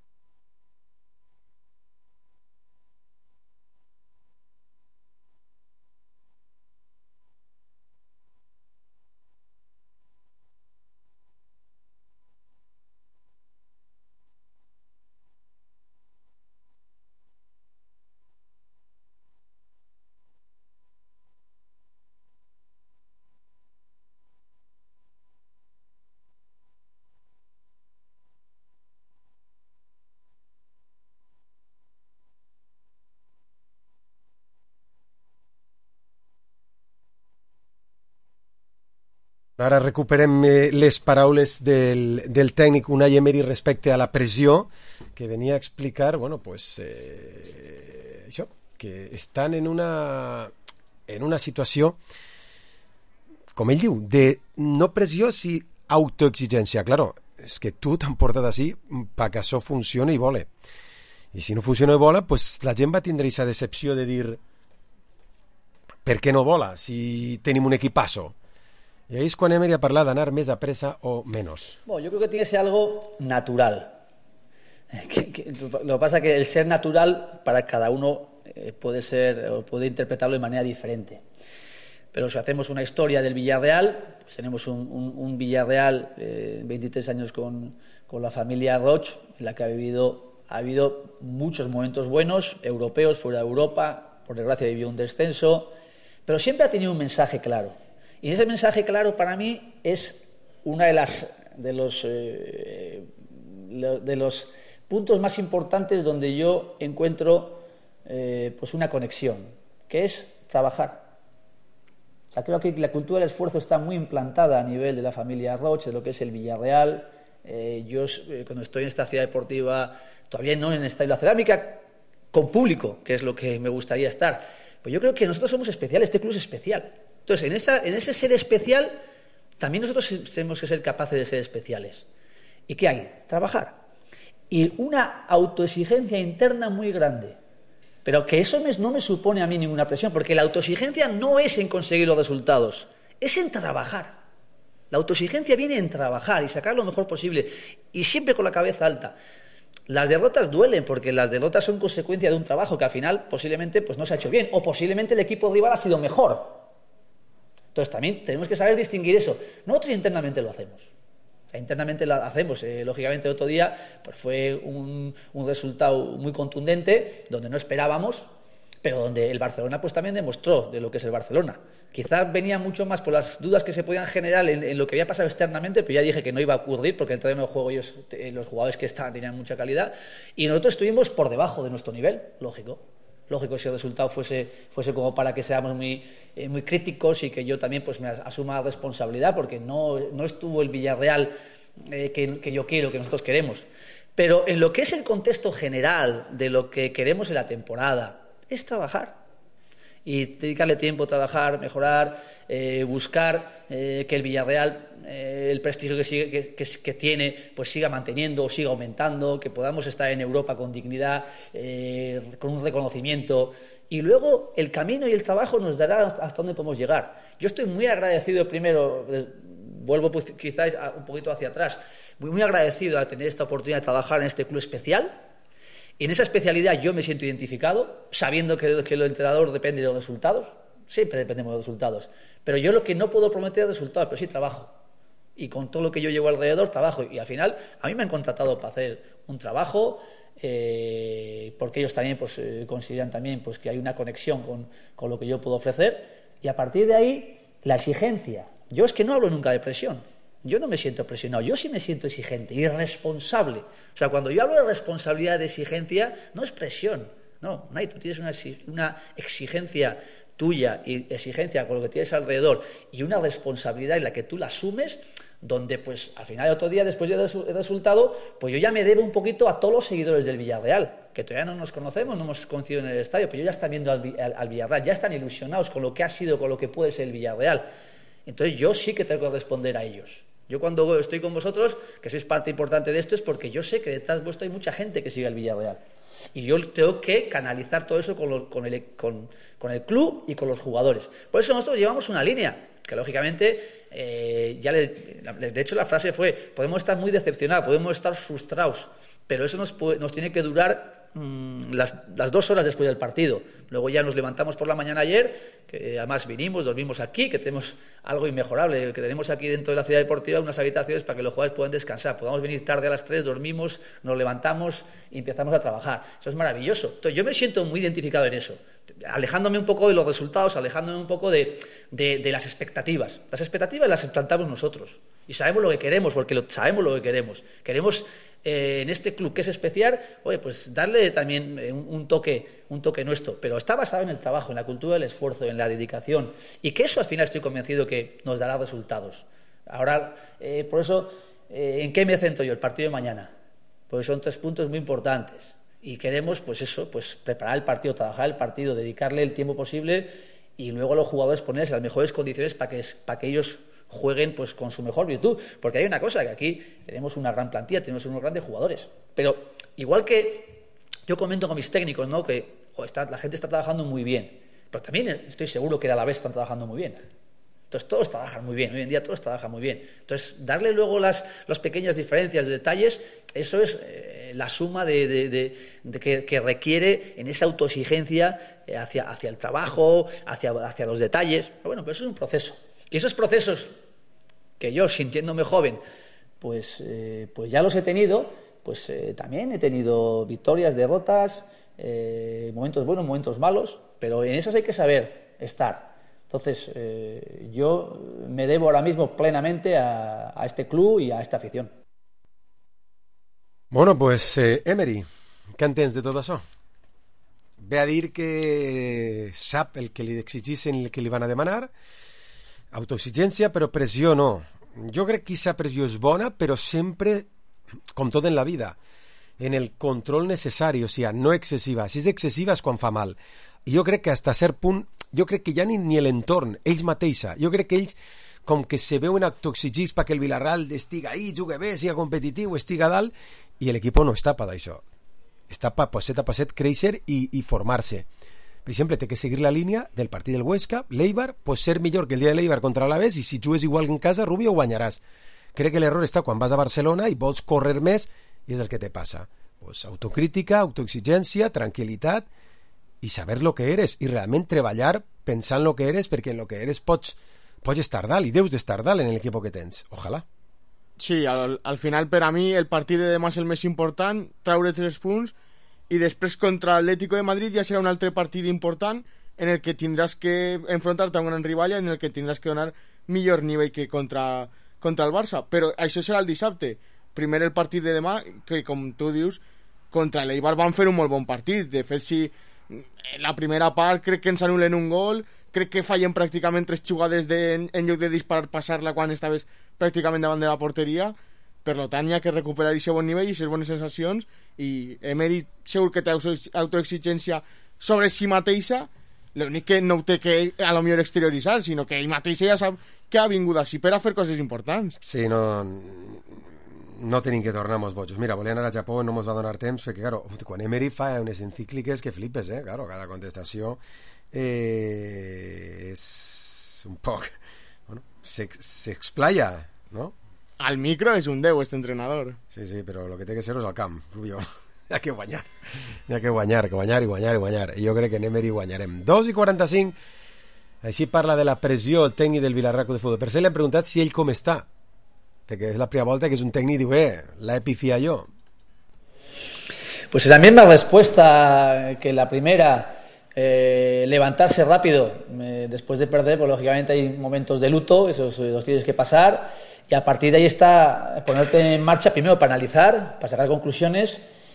Ara recuperem les paraules del, del tècnic Unai Emery respecte a la pressió, que venia a explicar, bueno, pues, eh, això, que estan en una, en una situació, com ell diu, de no pressió, si autoexigència. Claro, és que tu t'han portat així perquè això funcioni i vole. I si no funciona i vola, pues la gent va tindre aquesta decepció de dir per què no vola, si tenim un equipazo. Y ahí es cuando Emery ha parlat d'anar més a pressa o menos. Bueno, yo creo que tiene que ser algo natural. Que, que, lo que pasa es que el ser natural para cada uno eh, puede ser o puede interpretarlo de manera diferente. Pero si hacemos una historia del Villarreal, pues tenemos un, un, un Villarreal, eh, veintitrés años con, con la familia Roch, en la que ha vivido, ha habido muchos momentos buenos, europeos, fuera de Europa, por desgracia vivió un descenso, pero siempre ha tenido un mensaje claro. Y ese mensaje claro para mí es uno de, las, de, los, eh, de los puntos más importantes donde yo encuentro eh, pues una conexión, que es trabajar. O sea, creo que la cultura del esfuerzo está muy implantada a nivel de la familia Roche, de lo que es el Villarreal. Eh, yo eh, cuando estoy en esta ciudad deportiva, todavía no en esta isla cerámica, con público, que es lo que me gustaría estar. Pues yo creo que nosotros somos especiales, este club es especial. Entonces, en, esa, en ese ser especial, también nosotros tenemos que ser capaces de ser especiales. ¿Y qué hay? Trabajar. Y una autoexigencia interna muy grande. Pero que eso me, no me supone a mí ninguna presión, porque la autoexigencia no es en conseguir los resultados, es en trabajar. La autoexigencia viene en trabajar y sacar lo mejor posible, y siempre con la cabeza alta. Las derrotas duelen, porque las derrotas son consecuencia de un trabajo que al final posiblemente pues, no se ha hecho bien, o posiblemente el equipo rival ha sido mejor. Entonces también tenemos que saber distinguir eso. Nosotros internamente lo hacemos. O sea, internamente lo hacemos. Eh, lógicamente, el otro día pues fue un, un resultado muy contundente, donde no esperábamos, pero donde el Barcelona pues también demostró de lo que es el Barcelona. Quizás venía mucho más por las dudas que se podían generar en, en lo que había pasado externamente, pero ya dije que no iba a ocurrir porque en el terreno de juego ellos, eh, los jugadores que estaban tenían mucha calidad, y nosotros estuvimos por debajo de nuestro nivel, lógico. Lógico, si el resultado fuese, fuese como para que seamos muy, eh, muy críticos y que yo también pues me asuma responsabilidad, porque no, no estuvo el Villarreal eh, que, que yo quiero, que nosotros queremos. Pero en lo que es el contexto general de lo que queremos en la temporada, es trabajar. Y dedicarle tiempo a trabajar, mejorar, eh, buscar eh, que el Villarreal, eh, el prestigio que, sigue, que, que, que tiene, pues siga manteniendo o siga aumentando, que podamos estar en Europa con dignidad, eh, con un reconocimiento. Y luego el camino y el trabajo nos dará hasta, hasta dónde podemos llegar. Yo estoy muy agradecido primero, vuelvo pues, quizás un poquito hacia atrás, muy, muy agradecido a tener esta oportunidad de trabajar en este club especial. Y en esa especialidad yo me siento identificado, sabiendo que, que el entrenador depende de los resultados. Siempre dependemos de los resultados. Pero yo lo que no puedo prometer es resultados, pero sí trabajo. Y con todo lo que yo llevo alrededor, trabajo. Y al final, a mí me han contratado para hacer un trabajo, eh, porque ellos también pues, eh, consideran también pues, que hay una conexión con, con lo que yo puedo ofrecer. Y a partir de ahí, la exigencia. Yo es que no hablo nunca de presión. Yo no me siento presionado, yo sí me siento exigente y responsable. O sea, cuando yo hablo de responsabilidad, de exigencia, no es presión. No, Unai, tú tienes una, una exigencia tuya y exigencia con lo que tienes alrededor y una responsabilidad en la que tú la asumes, donde pues al final de otro día, después del resultado, pues yo ya me debo un poquito a todos los seguidores del Villarreal, que todavía no nos conocemos, no hemos conocido en el estadio, pero ya están viendo al, al, al Villarreal, ya están ilusionados con lo que ha sido, con lo que puede ser el Villarreal. Entonces yo sí que tengo que responder a ellos. Yo cuando estoy con vosotros, que sois parte importante de esto, es porque yo sé que detrás vuestro hay mucha gente que sigue al Villarreal. Y yo tengo que canalizar todo eso con, lo, con, el, con, con el club y con los jugadores. Por eso nosotros llevamos una línea, que lógicamente, eh, ya les, de hecho la frase fue, podemos estar muy decepcionados, podemos estar frustrados, pero eso nos, puede, nos tiene que durar mmm, las, las dos horas después del partido. Luego ya nos levantamos por la mañana ayer, que además vinimos, dormimos aquí, que tenemos algo inmejorable, que tenemos aquí dentro de la ciudad deportiva unas habitaciones para que los jugadores puedan descansar. Podamos venir tarde a las tres, dormimos, nos levantamos y empezamos a trabajar. Eso es maravilloso. Entonces yo me siento muy identificado en eso, alejándome un poco de los resultados, alejándome un poco de, de, de las expectativas. Las expectativas las plantamos nosotros y sabemos lo que queremos, porque lo, sabemos lo que queremos. Queremos Eh, en este club que es especial, oye, pues darle también eh, un, un toque un toque nuestro, pero está basado en el trabajo, en la cultura del esfuerzo, en la dedicación, y que eso al final estoy convencido que nos dará resultados. Ahora, eh, por eso, eh, ¿en qué me centro yo? El partido de mañana, porque son tres puntos muy importantes y queremos, pues eso, pues preparar el partido, trabajar el partido, dedicarle el tiempo posible y luego a los jugadores ponerles las mejores condiciones para que, para que ellos jueguen pues con su mejor virtud, porque hay una cosa, que aquí tenemos una gran plantilla, tenemos unos grandes jugadores, pero igual que yo comento con mis técnicos, ¿no? Que joder, está, la gente está trabajando muy bien, pero también estoy seguro que a la vez están trabajando muy bien. Entonces todos trabajan muy bien, hoy en día todos trabajan muy bien. Entonces darle luego las, las pequeñas diferencias, detalles, eso es eh, la suma de, de, de, de que, que requiere en esa autoexigencia eh, hacia, hacia el trabajo, hacia, hacia los detalles. Pero bueno, pero eso es un proceso. Y esos procesos que yo, sintiéndome joven, pues, eh, pues ya los he tenido, pues eh, también he tenido victorias, derrotas, eh, momentos buenos, momentos malos, pero en esos hay que saber estar. Entonces, eh, yo me debo ahora mismo plenamente a, a este club y a esta afición. Bueno, pues, eh, Emery, què entens de tot això? Ve a dir que sap el que li exigissin, el que li van a demanar, autoexigència, però pressió no. Jo crec que aquesta pressió és bona, però sempre, com tot en la vida, en el control necessari, o sigui, no excessiva. Si és excessiva és quan fa mal. I jo crec que fins a cert punt, jo crec que ja ni, ni l'entorn, ells mateixa, jo crec que ells com que se veuen autoexigits perquè el Villarreal estiga ahí, jugui bé, siga competitiu, estiga a dalt, i l'equip no està per d'això. Està per passet a passet créixer i, i formar-se. Per exemple, té que seguir la línia del partit del Huesca, l'Eibar, pot ser millor que el dia de l'Eibar contra l'Alavés, i si jugues igual que en casa, Rubio, guanyaràs. Crec que l'error està quan vas a Barcelona i vols córrer més, i és el que te passa. Pues autocrítica, autoexigència, tranquil·litat, i saber lo que eres, i realment treballar pensant lo que eres, perquè en lo que eres pots, pots estar dalt, i deus d'estar dalt en l'equip que tens. Ojalà. Sí, al, al final per a mi el partit de demà és el més important, traure tres punts, i després contra l'Atlético de Madrid ja serà un altre partit important en el que tindràs que enfrontar-te a un gran rival i en el que tindràs que donar millor nivell que contra, contra el Barça, però això serà el dissabte. Primer el partit de demà, que com tu dius, contra l'Eibar van fer un molt bon partit. De fet, si la primera part crec que ens anulen un gol, crec que fallen pràcticament tres jugades de, en, en lloc de disparar, passar-la quan estaves pràcticament davant de la porteria. Per tant, hi ha que recuperar aquest bon nivell i aquestes bones sensacions, i Emery segur que té autoexigència sobre si mateixa, l'únic que no ho té que a lo millor exterioritzar, sinó que ell mateix ja sap que ha vingut així per a fer coses importants. Sí, no... no tenim que tornar mos bojos. Mira, volia anar a Japó, no mos va donar temps, perquè, claro, quan Emery fa unes encícliques que flipes, eh? Claro, cada contestació eh, és un poc... Bueno, s'explaya, no? Al micro és un deu, este entrenador. Sí, sí, però el que té que ser és al camp, Rubio. Hi ha que guanyar. Hi ha que guanyar, que guanyar i guanyar i guanyar. I jo crec que en Emery guanyarem. dos i quaranta-cinc. Així parla de la pressió el tècnic del Villarreal de Futbol. Per això li han preguntat si ell com està. Que és la primera volta que és un tècnic i diu, eh, la he pifiado yo. Pues la misma respuesta que la primera. Eh, levantarse rápido eh, después de perder, pues lógicamente hay momentos de luto, esos eh, los tienes que pasar, y a partir de ahí está ponerte en marcha primero para analizar, para sacar conclusiones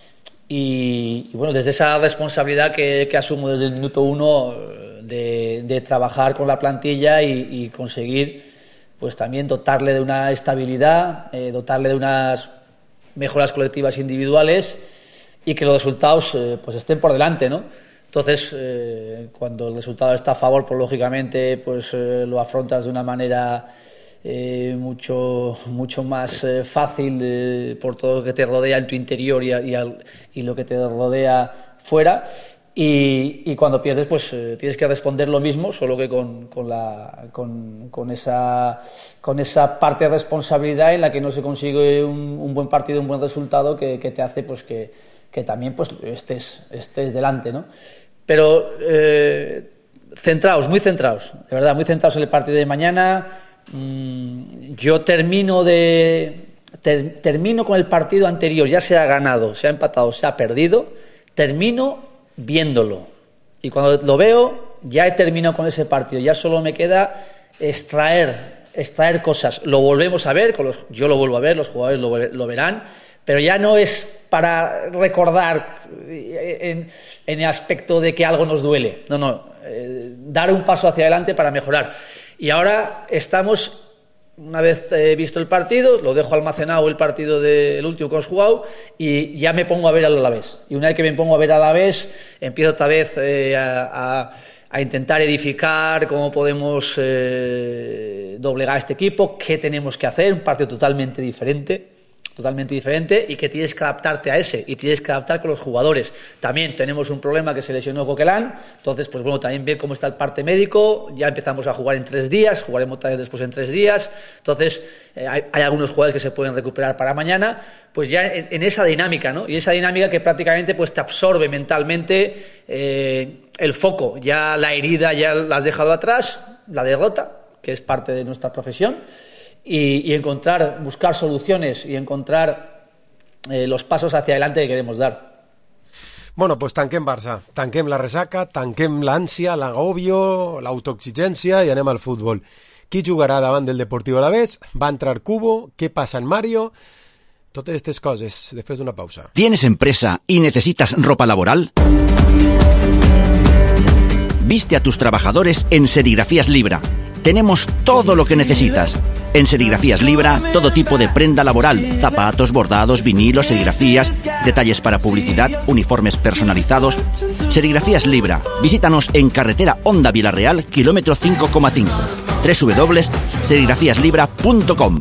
y, y bueno, desde esa responsabilidad que, que asumo desde el minuto uno de, de trabajar con la plantilla y, y conseguir pues también dotarle de una estabilidad, eh, dotarle de unas mejoras colectivas individuales y que los resultados eh, pues estén por delante, ¿no? Entonces, eh, cuando el resultado está a favor, pues lógicamente pues eh, lo afrontas de una manera eh, mucho mucho más eh, fácil eh, por todo lo que te rodea en tu interior y, y, al, y lo que te rodea fuera. Y, y cuando pierdes, pues eh, tienes que responder lo mismo, solo que con, con, la, con, con, esa, con esa parte de responsabilidad en la que no se consigue un, un buen partido, un buen resultado que, que te hace pues que, que también pues estés, estés delante, ¿no? Pero eh, centraos, muy centraos, de verdad, muy centraos en el partido de mañana. Mm, yo termino de ter, termino con el partido anterior, ya se ha ganado, se ha empatado, se ha perdido, termino viéndolo. Y cuando lo veo, ya he terminado con ese partido, ya solo me queda extraer, extraer cosas. Lo volvemos a ver, con los, yo lo vuelvo a ver, los jugadores lo, lo verán, pero ya no es para recordar en, en el aspecto de que algo nos duele. No, no, eh, dar un paso hacia adelante para mejorar. Y ahora estamos, una vez eh, visto el partido, lo dejo almacenado el partido del último que hemos jugado y ya me pongo a ver al Alavés. Y una vez que me pongo a ver al Alavés, empiezo otra vez eh, a, a, a intentar edificar cómo podemos eh, doblegar a este equipo, qué tenemos que hacer, un partido totalmente diferente. totalmente diferente y que tienes que adaptarte a ese y tienes que adaptar con los jugadores. También tenemos un problema que se lesionó Coquelin, entonces pues bueno, también ver cómo está el parte médico, ya empezamos a jugar en tres días, jugaremos otra vez después en tres días, entonces eh, hay, hay algunos jugadores que se pueden recuperar para mañana, pues ya en, en esa dinámica, ¿no? Y esa dinámica que prácticamente pues te absorbe mentalmente eh, el foco, ya la herida ya la has dejado atrás, la derrota, que es parte de nuestra profesión, Y, y encontrar, buscar soluciones y encontrar eh, los pasos hacia adelante que queremos dar. Bueno, pues tanquem Barça, tanquem la ressaca, tanquem l'ànsia, l'agobio, l'autoexigència i anem al futbol. Qui jugarà davant del Deportivo Alavés? Va entrar Cubo? Què passa en Mario? Totes aquestes coses, després d'una pausa. ¿Tienes empresa y necesitas ropa laboral? Viste a tus trabajadores en Serigrafías Libra. Tenemos todo lo que necesitas. En Serigrafías Libra, todo tipo de prenda laboral, zapatos, bordados, vinilos, serigrafías, detalles para publicidad, uniformes personalizados. Serigrafías Libra. Visítanos en carretera Honda Villarreal, kilómetro cinco coma cinco. doble u doble u doble u punto serigrafías libra punto com.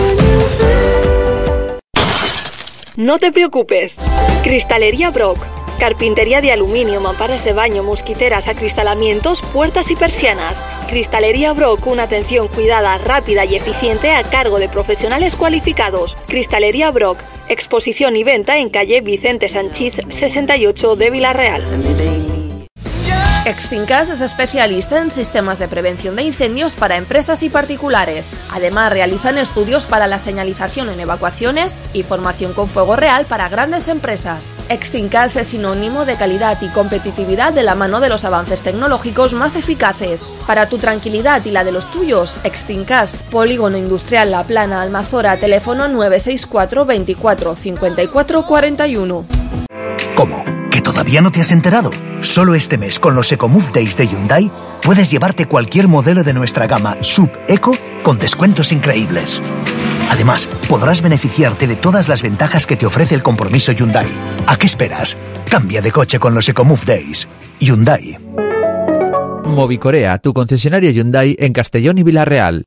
No te preocupes. Cristalería Brock. Carpintería de aluminio, mamparas de baño, mosquiteras, acristalamientos, puertas y persianas. Cristalería Brock, una atención cuidada, rápida y eficiente a cargo de profesionales cualificados. Cristalería Brock, exposición y venta en calle Vicente Sanchís sesenta y ocho de Villarreal. Extincas es especialista en sistemas de prevención de incendios para empresas y particulares. Además, realizan estudios para la señalización en evacuaciones y formación con fuego real para grandes empresas. Extincas es sinónimo de calidad y competitividad de la mano de los avances tecnológicos más eficaces. Para tu tranquilidad y la de los tuyos, Extincas, Polígono Industrial La Plana, Almazora, teléfono nueve seis cuatro veinticuatro cincuenta y cuatro cuarenta y uno. ¿Cómo? ¿Que todavía no te has enterado? Solo este mes con los EcoMove Days de Hyundai puedes llevarte cualquier modelo de nuestra gama Sub Eco con descuentos increíbles. Además, podrás beneficiarte de todas las ventajas que te ofrece el compromiso Hyundai. ¿A qué esperas? Cambia de coche con los EcoMove Days. Hyundai. Movicorea, tu concesionario Hyundai en Castellón y Villarreal.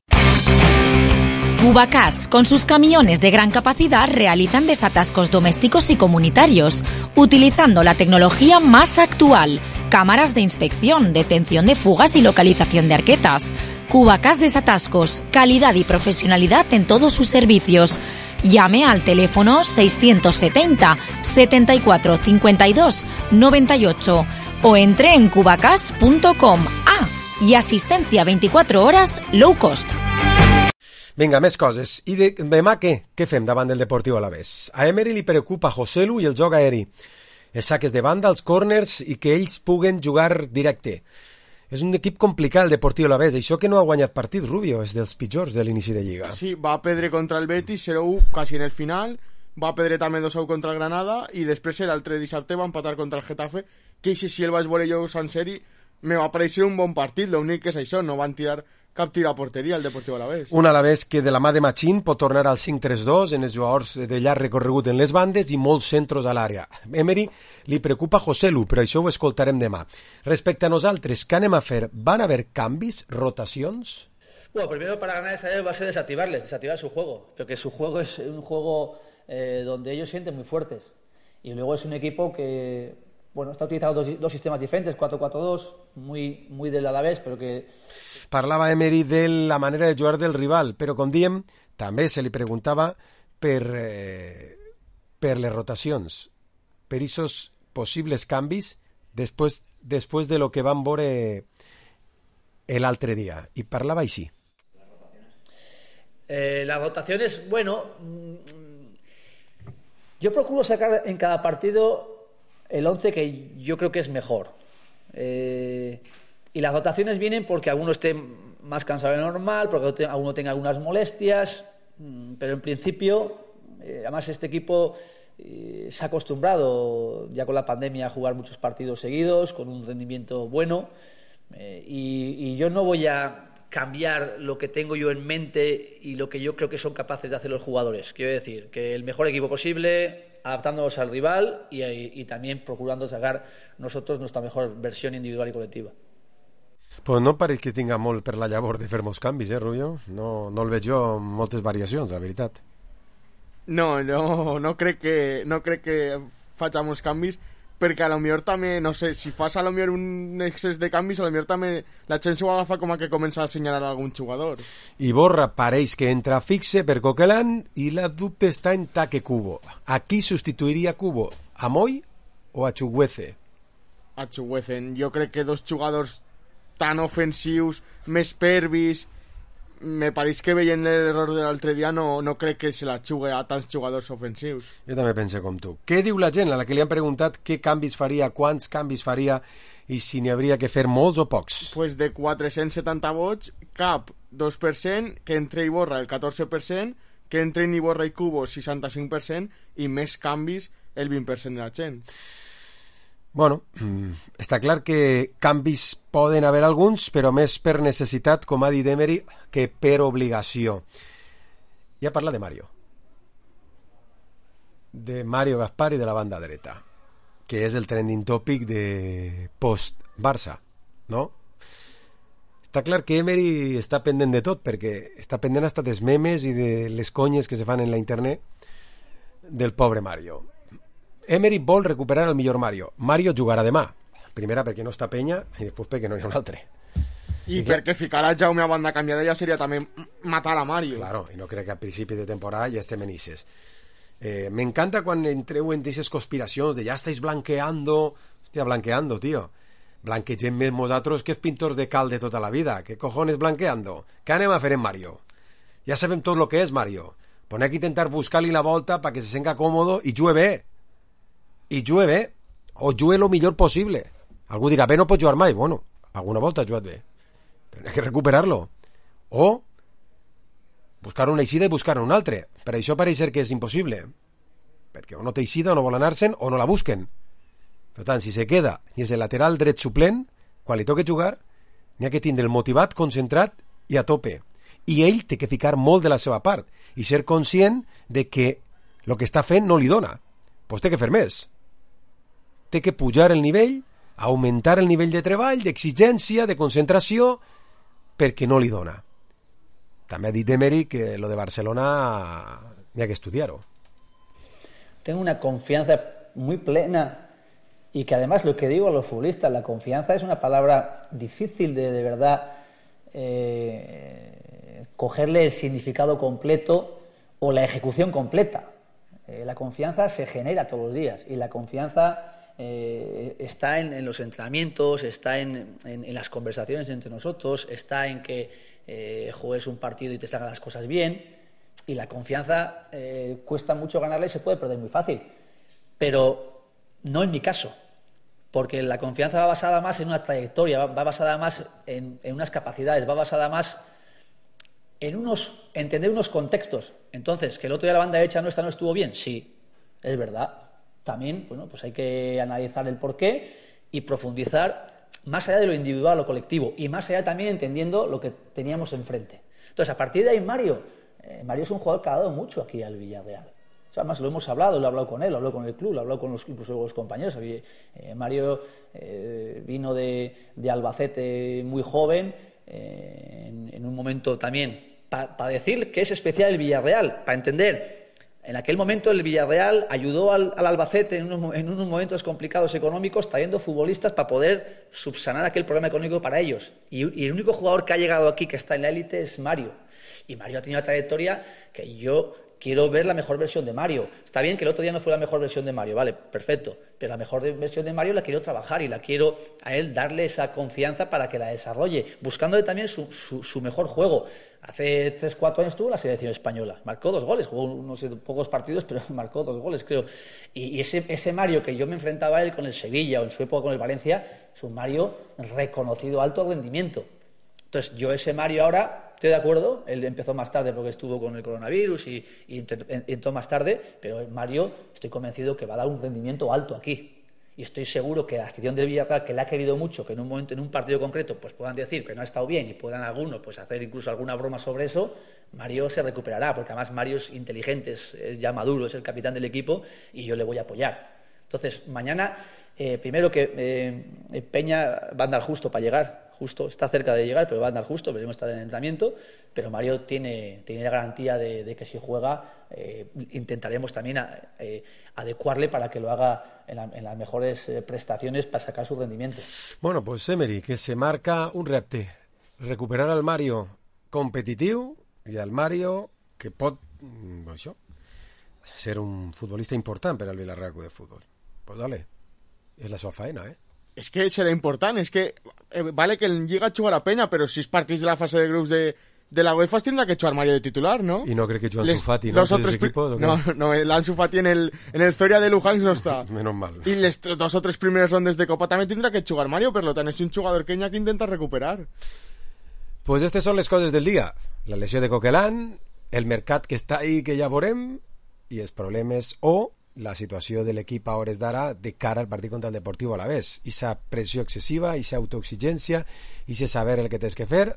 Cubacas, con sus camiones de gran capacidad, realizan desatascos domésticos y comunitarios, utilizando la tecnología más actual, cámaras de inspección, detención de fugas y localización de arquetas. Cubacas Desatascos, calidad y profesionalidad en todos sus servicios. Llame al teléfono seiscientos setenta, setenta y cuatro, cincuenta y dos, noventa y ocho o entre en cubacas punto com. Ah, y asistencia veinticuatro horas low cost. Vinga, més coses. I de, demà què? Què fem davant del Deportiu Alavés? A Emery li preocupa Joselu i el joc aeri. Els saques de banda, els corners i que ells puguen jugar directe. És un equip complicat el Deportiu Alavés. Això que no ha guanyat partit, Rubio, és dels pitjors de l'inici de Lliga. Sí, va perdre contra el Betis zero u quasi en el final, va perdre també dos a u contra el Granada i després l'altre dissabte va empatar contra el Getafe, que si el vaig veure jo sencer me va pareixer un bon partit. L'únic que és això, no van tirar cap tir a porteria el Deportiu Alavés. Un Alavés que de la mà de Machín pot tornar al cinc tres dos en els jugadors de llarg recorregut en les bandes i molts centros a l'àrea. Emery li preocupa Joselu, però això ho escoltarem demà. Respecte a nosaltres, què anem a fer? Van haver canvis, rotacions? Bueno, primero para ganar esa va a ser desactivarles, desactivar su juego, porque su juego es un juego eh, donde ellos sienten muy fuertes. Y luego es un equipo que, bueno, está utilizando dos, dos sistemas diferentes, cuatro cuatro dos, muy, muy del Alavés, però que... Parlava Emery de la manera de jugar del rival, però com diem, també se li preguntava per, eh, per les rotacions, per aquests possibles canvis després, després de lo que van veure l'altre dia. I parlava així. Eh, las rotaciones, bueno, yo procuro sacar en cada partido el once que yo creo que es mejor. Eh, y las rotaciones vienen porque alguno esté más cansado de normal, porque alguno tenga algunas molestias, pero en principio, eh, además este equipo eh, se ha acostumbrado ya con la pandemia a jugar muchos partidos seguidos, con un rendimiento bueno, eh, y, y yo no voy a cambiar lo que tengo yo en mente y lo que yo creo que son capaces de hacer los jugadores. Quiero decir, que el mejor equipo posible, adaptándonos al rival y, y, y también procurando sacar nosotros nuestra mejor versión individual y colectiva. Pues no pareix que tinga molt per la llavor de fer molts canvis, eh, Rubio? No, no el veig jo amb moltes variacions, la veritat. No, no, no crec que, no crec que faci molts canvis, perquè a lo millor també, no sé, si fas a lo millor un excés de canvis, a lo millor també la gent s'ho agafa com a que comença a assenyalar algun jugador. I Borra pareix que entra fixe per Coquelin i la dubte està en Take Kubo. A qui substituiria Kubo? A Moy o a Chukwueze? A Chukwueze. Jo crec que dos jugadors tan ofensius, més pervis, me pareix que veient l'error de l'altre dia no, no crec que se la jugui a tants jugadors ofensius. Jo també penso com tu. Què diu la gent a la que li han preguntat què canvis faria, quants canvis faria i si n'hi hauria que fer molts o pocs? Pues de quatre-cents setanta vots, cap dos per cent, que entre Iborra el catorze per cent, que entre Iborra i Kubo seixanta-cinc per cent i més canvis el vint per cent de la gent. Bueno, està clar que canvis poden haver alguns, però més per necessitat, com ha dit Emery, que per obligació. Ja parla de Mario. De Mario Gaspar i de la banda dreta, que és el trending topic de post-Barça, no? Està clar que Emery està pendent de tot, perquè està pendent hasta dels memes i de les conyes que se fan en la internet del pobre Mario. Emery vol recuperar el millor Mario. Mario jugarà demà. Primera perquè no està Penya i després perquè no hi ha un altre. I, I perquè ficar a Jaume a banda canviada ja seria també matar a Mario. Claro, i no crec que a principi de temporada ja estem en ixes. Eh, me encanta quan entreu en aquestes conspiracions de ja estáis blanqueando. Hòstia, blanqueando, tío. Blanquegem més nosaltres que els pintors de cal de tota la vida. Què cojones blanqueando? Què anem a fer en Mario? Ja sabem tot lo que és Mario. Poner que intentar buscar-li la volta para que se senga cómodo i jugue bé. I jugue bé. O jugue lo millor possible. Algú dirà, bé, no pot jugar mai. Bueno, alguna volta ha jugat bé. Però hay que recuperar-lo. O buscar una eixida i buscar una altra. Per això pareix ser que és impossible. Perquè o no té eixida o no vol anar-se'n o no la busquen. Per tant, si se queda i és el lateral dret suplent, quan li toque jugar, n'hi ha que tindre el motivat, concentrat i a tope. I ell té que ficar molt de la seva part i ser conscient de que el que està fent no li dona. Doncs té que fer més. Té que pujar el nivell, augmentar el nivell de treball, d'exigència, de concentració, perquè no li dona. També ha dit Emery que lo de Barcelona n'hi ha que estudiar-ho. Tengo una confianza muy plena. Y que además lo que digo a los futbolistas, la confianza es una palabra difícil de de verdad eh, cogerle el significado completo o la ejecución completa. Eh, la confianza se genera todos los días y la confianza eh, está en, en los entrenamientos, está en, en, en las conversaciones entre nosotros, está en que eh, juegues un partido y te salgan las cosas bien, y la confianza eh, cuesta mucho ganarla y se puede perder muy fácil, pero no en mi caso. Porque la confianza va basada más en una trayectoria, va, va basada más en, en unas capacidades, va basada más en unos entender unos contextos. Entonces, que el otro día la banda derecha nuestra no estuvo bien, sí, es verdad. También, bueno, pues hay que analizar el porqué y profundizar más allá de lo individual o colectivo y más allá también entendiendo lo que teníamos enfrente. Entonces, a partir de ahí, Mario, eh, Mario es un jugador que ha dado mucho aquí al Villarreal. O sea, además lo hemos hablado, lo he hablado con él, lo he hablado con el club, lo he hablado con los, incluso los compañeros. Eh, Mario eh, vino de, de Albacete muy joven, eh, en, en un momento también, para pa decir que es especial el Villarreal, para entender, en aquel momento el Villarreal ayudó al, al Albacete en unos, en unos momentos complicados económicos, trayendo futbolistas para poder subsanar aquel problema económico para ellos. Y, y el único jugador que ha llegado aquí, que está en la élite, es Mario. Y Mario ha tenido una trayectoria que yo... Quiero ver la mejor versión de Mario. Está bien que el otro día no fue la mejor versión de Mario, vale, perfecto. Pero la mejor versión de Mario la quiero trabajar y la quiero a él darle esa confianza para que la desarrolle, buscándole también su, su, su mejor juego. Hace tres, cuatro años estuvo en la selección española. Marcó dos goles, jugó no sé, pocos partidos, pero marcó dos goles, creo. Y, y ese, ese Mario que yo me enfrentaba a él con el Sevilla o en su época con el Valencia, es un Mario reconocido alto rendimiento. Entonces, yo ese Mario ahora... Estoy de acuerdo, él empezó más tarde porque estuvo con el coronavirus y, y entró más tarde, pero Mario estoy convencido que va a dar un rendimiento alto aquí. Y estoy seguro que la afición del Villarreal, que le ha querido mucho, que en un momento, en un partido concreto, pues puedan decir que no ha estado bien y puedan algunos pues hacer incluso alguna broma sobre eso, Mario se recuperará, porque además Mario es inteligente, es, es ya maduro, es el capitán del equipo y yo le voy a apoyar. Entonces, mañana, eh, primero que eh, Peña va a andar justo para llegar. Justo, está cerca de llegar, pero va a andar justo, veremos estar en el entrenamiento, pero Mario tiene, tiene la garantía de, de que si juega eh, intentaremos también a, eh, adecuarle para que lo haga en, la, en las mejores eh, prestaciones para sacar su rendimiento. Bueno, pues Emery, que se marca un repte, recuperar al Mario competitiu i al Mario que pot això, ser un futbolista important per al Villarreal de Futbol. Pues dale, és la seva faena, eh? És que serà important, és que eh, vale que en Lliga jugarà Peña, però si es partís de la fase de grups de, de la UEFA tendrá que jugar Mario de titular, ¿no? Y no cree que juega Ansu Fati, ¿no? Los otros equipos, no, no, el Ansu Fati en el, en el Zoria de Luhansk no está. Menos mal. Y los dos o tres primeros rondes de Copa también tendrá que jugar Mario, per lo tant és un jugador que que intenta recuperar. Pues estas son les coses del dia. La lesió de Coquelin, el mercat que està ahí que ja veurem, i els problemes o la situació de l'equip a hores d'ara de cara al partit contra el Deportivo Alavés. Ixa pressió excessiva, ixa autoexigència, ixe saber el que tens que fer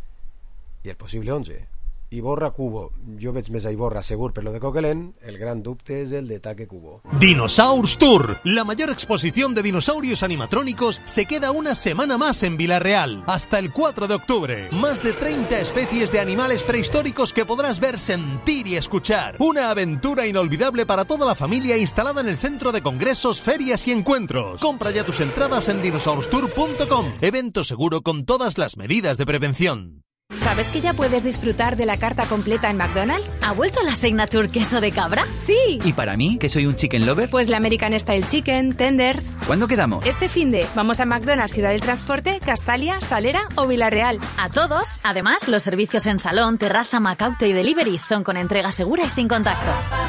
i el possible onze. Iborra Cubo, jo veig més a Iborra segur per lo de Coquelin, el gran dubte és el de Taque Cubo. Dinosaurs Tour, la mayor exposición de dinosaurios animatrónicos, se queda una semana más en Villarreal, hasta el cuatro de octubre. Más de treinta especies de animales prehistóricos que podrás ver, sentir y escuchar. Una aventura inolvidable para toda la familia instalada en el centro de congresos, ferias y encuentros. Compra ya tus entradas en dinosaurs tour punto com. Evento seguro con todas las medidas de prevención. ¿Sabes que ya puedes disfrutar de la carta completa en McDonald's? ¿Ha vuelto la Signature queso de cabra? ¡Sí! ¿Y para mí, que soy un chicken lover? Pues la American Style Chicken, Tenders... ¿Cuándo quedamos? Este finde, vamos a McDonald's Ciudad del Transporte, Castalia, Salera o Villarreal. A todos. Además, los servicios en salón, terraza, Macaute y delivery son con entrega segura y sin contacto.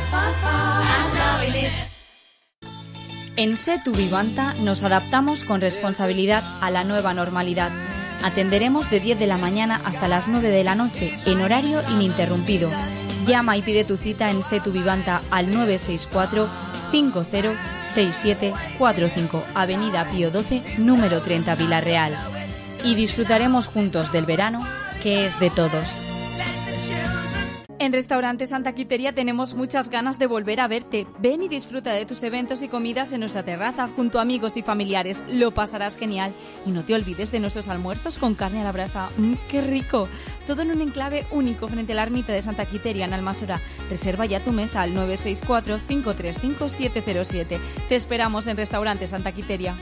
En Setu Vivanta nos adaptamos con responsabilidad a la nueva normalidad. Atenderemos de diez de la mañana hasta las nueve de la noche, en horario ininterrumpido. Llama y pide tu cita en Setu Vivanta al nueve seis cuatro, cinco cero, seis siete cuatro cinco, Avenida Pío doce, número treinta, Villarreal. Y disfrutaremos juntos del verano, que es de todos. En Restaurante Santa Quiteria tenemos muchas ganas de volver a verte. Ven y disfruta de tus eventos y comidas en nuestra terraza junto a amigos y familiares. Lo pasarás genial. Y no te olvides de nuestros almuerzos con carne a la brasa. ¡Mmm, qué rico! Todo en un enclave único frente a la ermita de Santa Quiteria en Almasora. Reserva ya tu mesa al nueve seis cuatro, cinco tres cinco, siete cero siete. Te esperamos en Restaurante Santa Quiteria.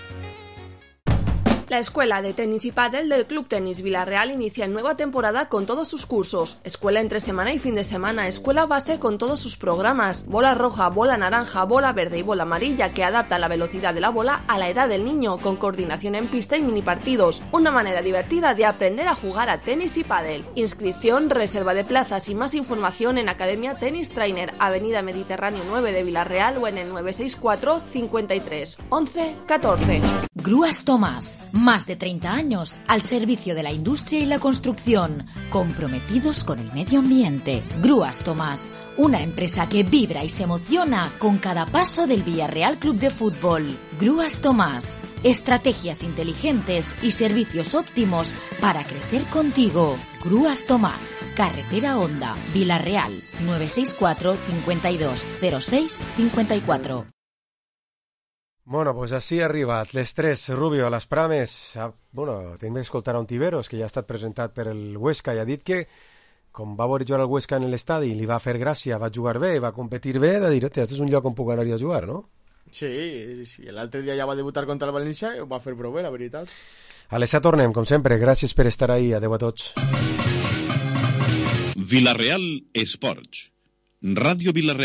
La Escuela de Tenis y Pádel del Club Tenis Villarreal inicia nueva temporada con todos sus cursos. Escuela entre semana y fin de semana, escuela base con todos sus programas. Bola roja, bola naranja, bola verde y bola amarilla que adapta la velocidad de la bola a la edad del niño, con coordinación en pista y mini partidos. Una manera divertida de aprender a jugar a tenis y pádel. Inscripción, reserva de plazas y más información en Academia Tennis Trainer, Avenida Mediterráneo nueve de Villarreal o en el nueve seis cuatro, cincuenta y tres, once, catorce. Grúas Tomás. Más de treinta años al servicio de la industria y la construcción, comprometidos con el medio ambiente. Grúas Tomás, una empresa que vibra y se emociona con cada paso del Villarreal Club de Fútbol. Grúas Tomás, estrategias inteligentes y servicios óptimos para crecer contigo. Grúas Tomás, Carretera Honda, Villarreal, nueve seis cuatro, cincuenta y dos, cero seis, cincuenta y cuatro. Bueno, pues així arriba les tres, Rubio, a les Prames. Ah, bueno, tenim d'escoltar a Ontiveros, que ja ha estat presentat per el Huesca i ha dit que, com va veure jugar el Huesca en l'estadi i li va fer gràcia, va jugar bé, va competir bé, de dir, este és un lloc on puc anar-hi a jugar, no? Sí, sí, l'altre dia ja va debutar contra el València i ho va fer prou bé, la veritat. A les set tornem, com sempre. Gràcies per estar ahí. Adéu a tots. Villarreal Esports. Ràdio Villarreal.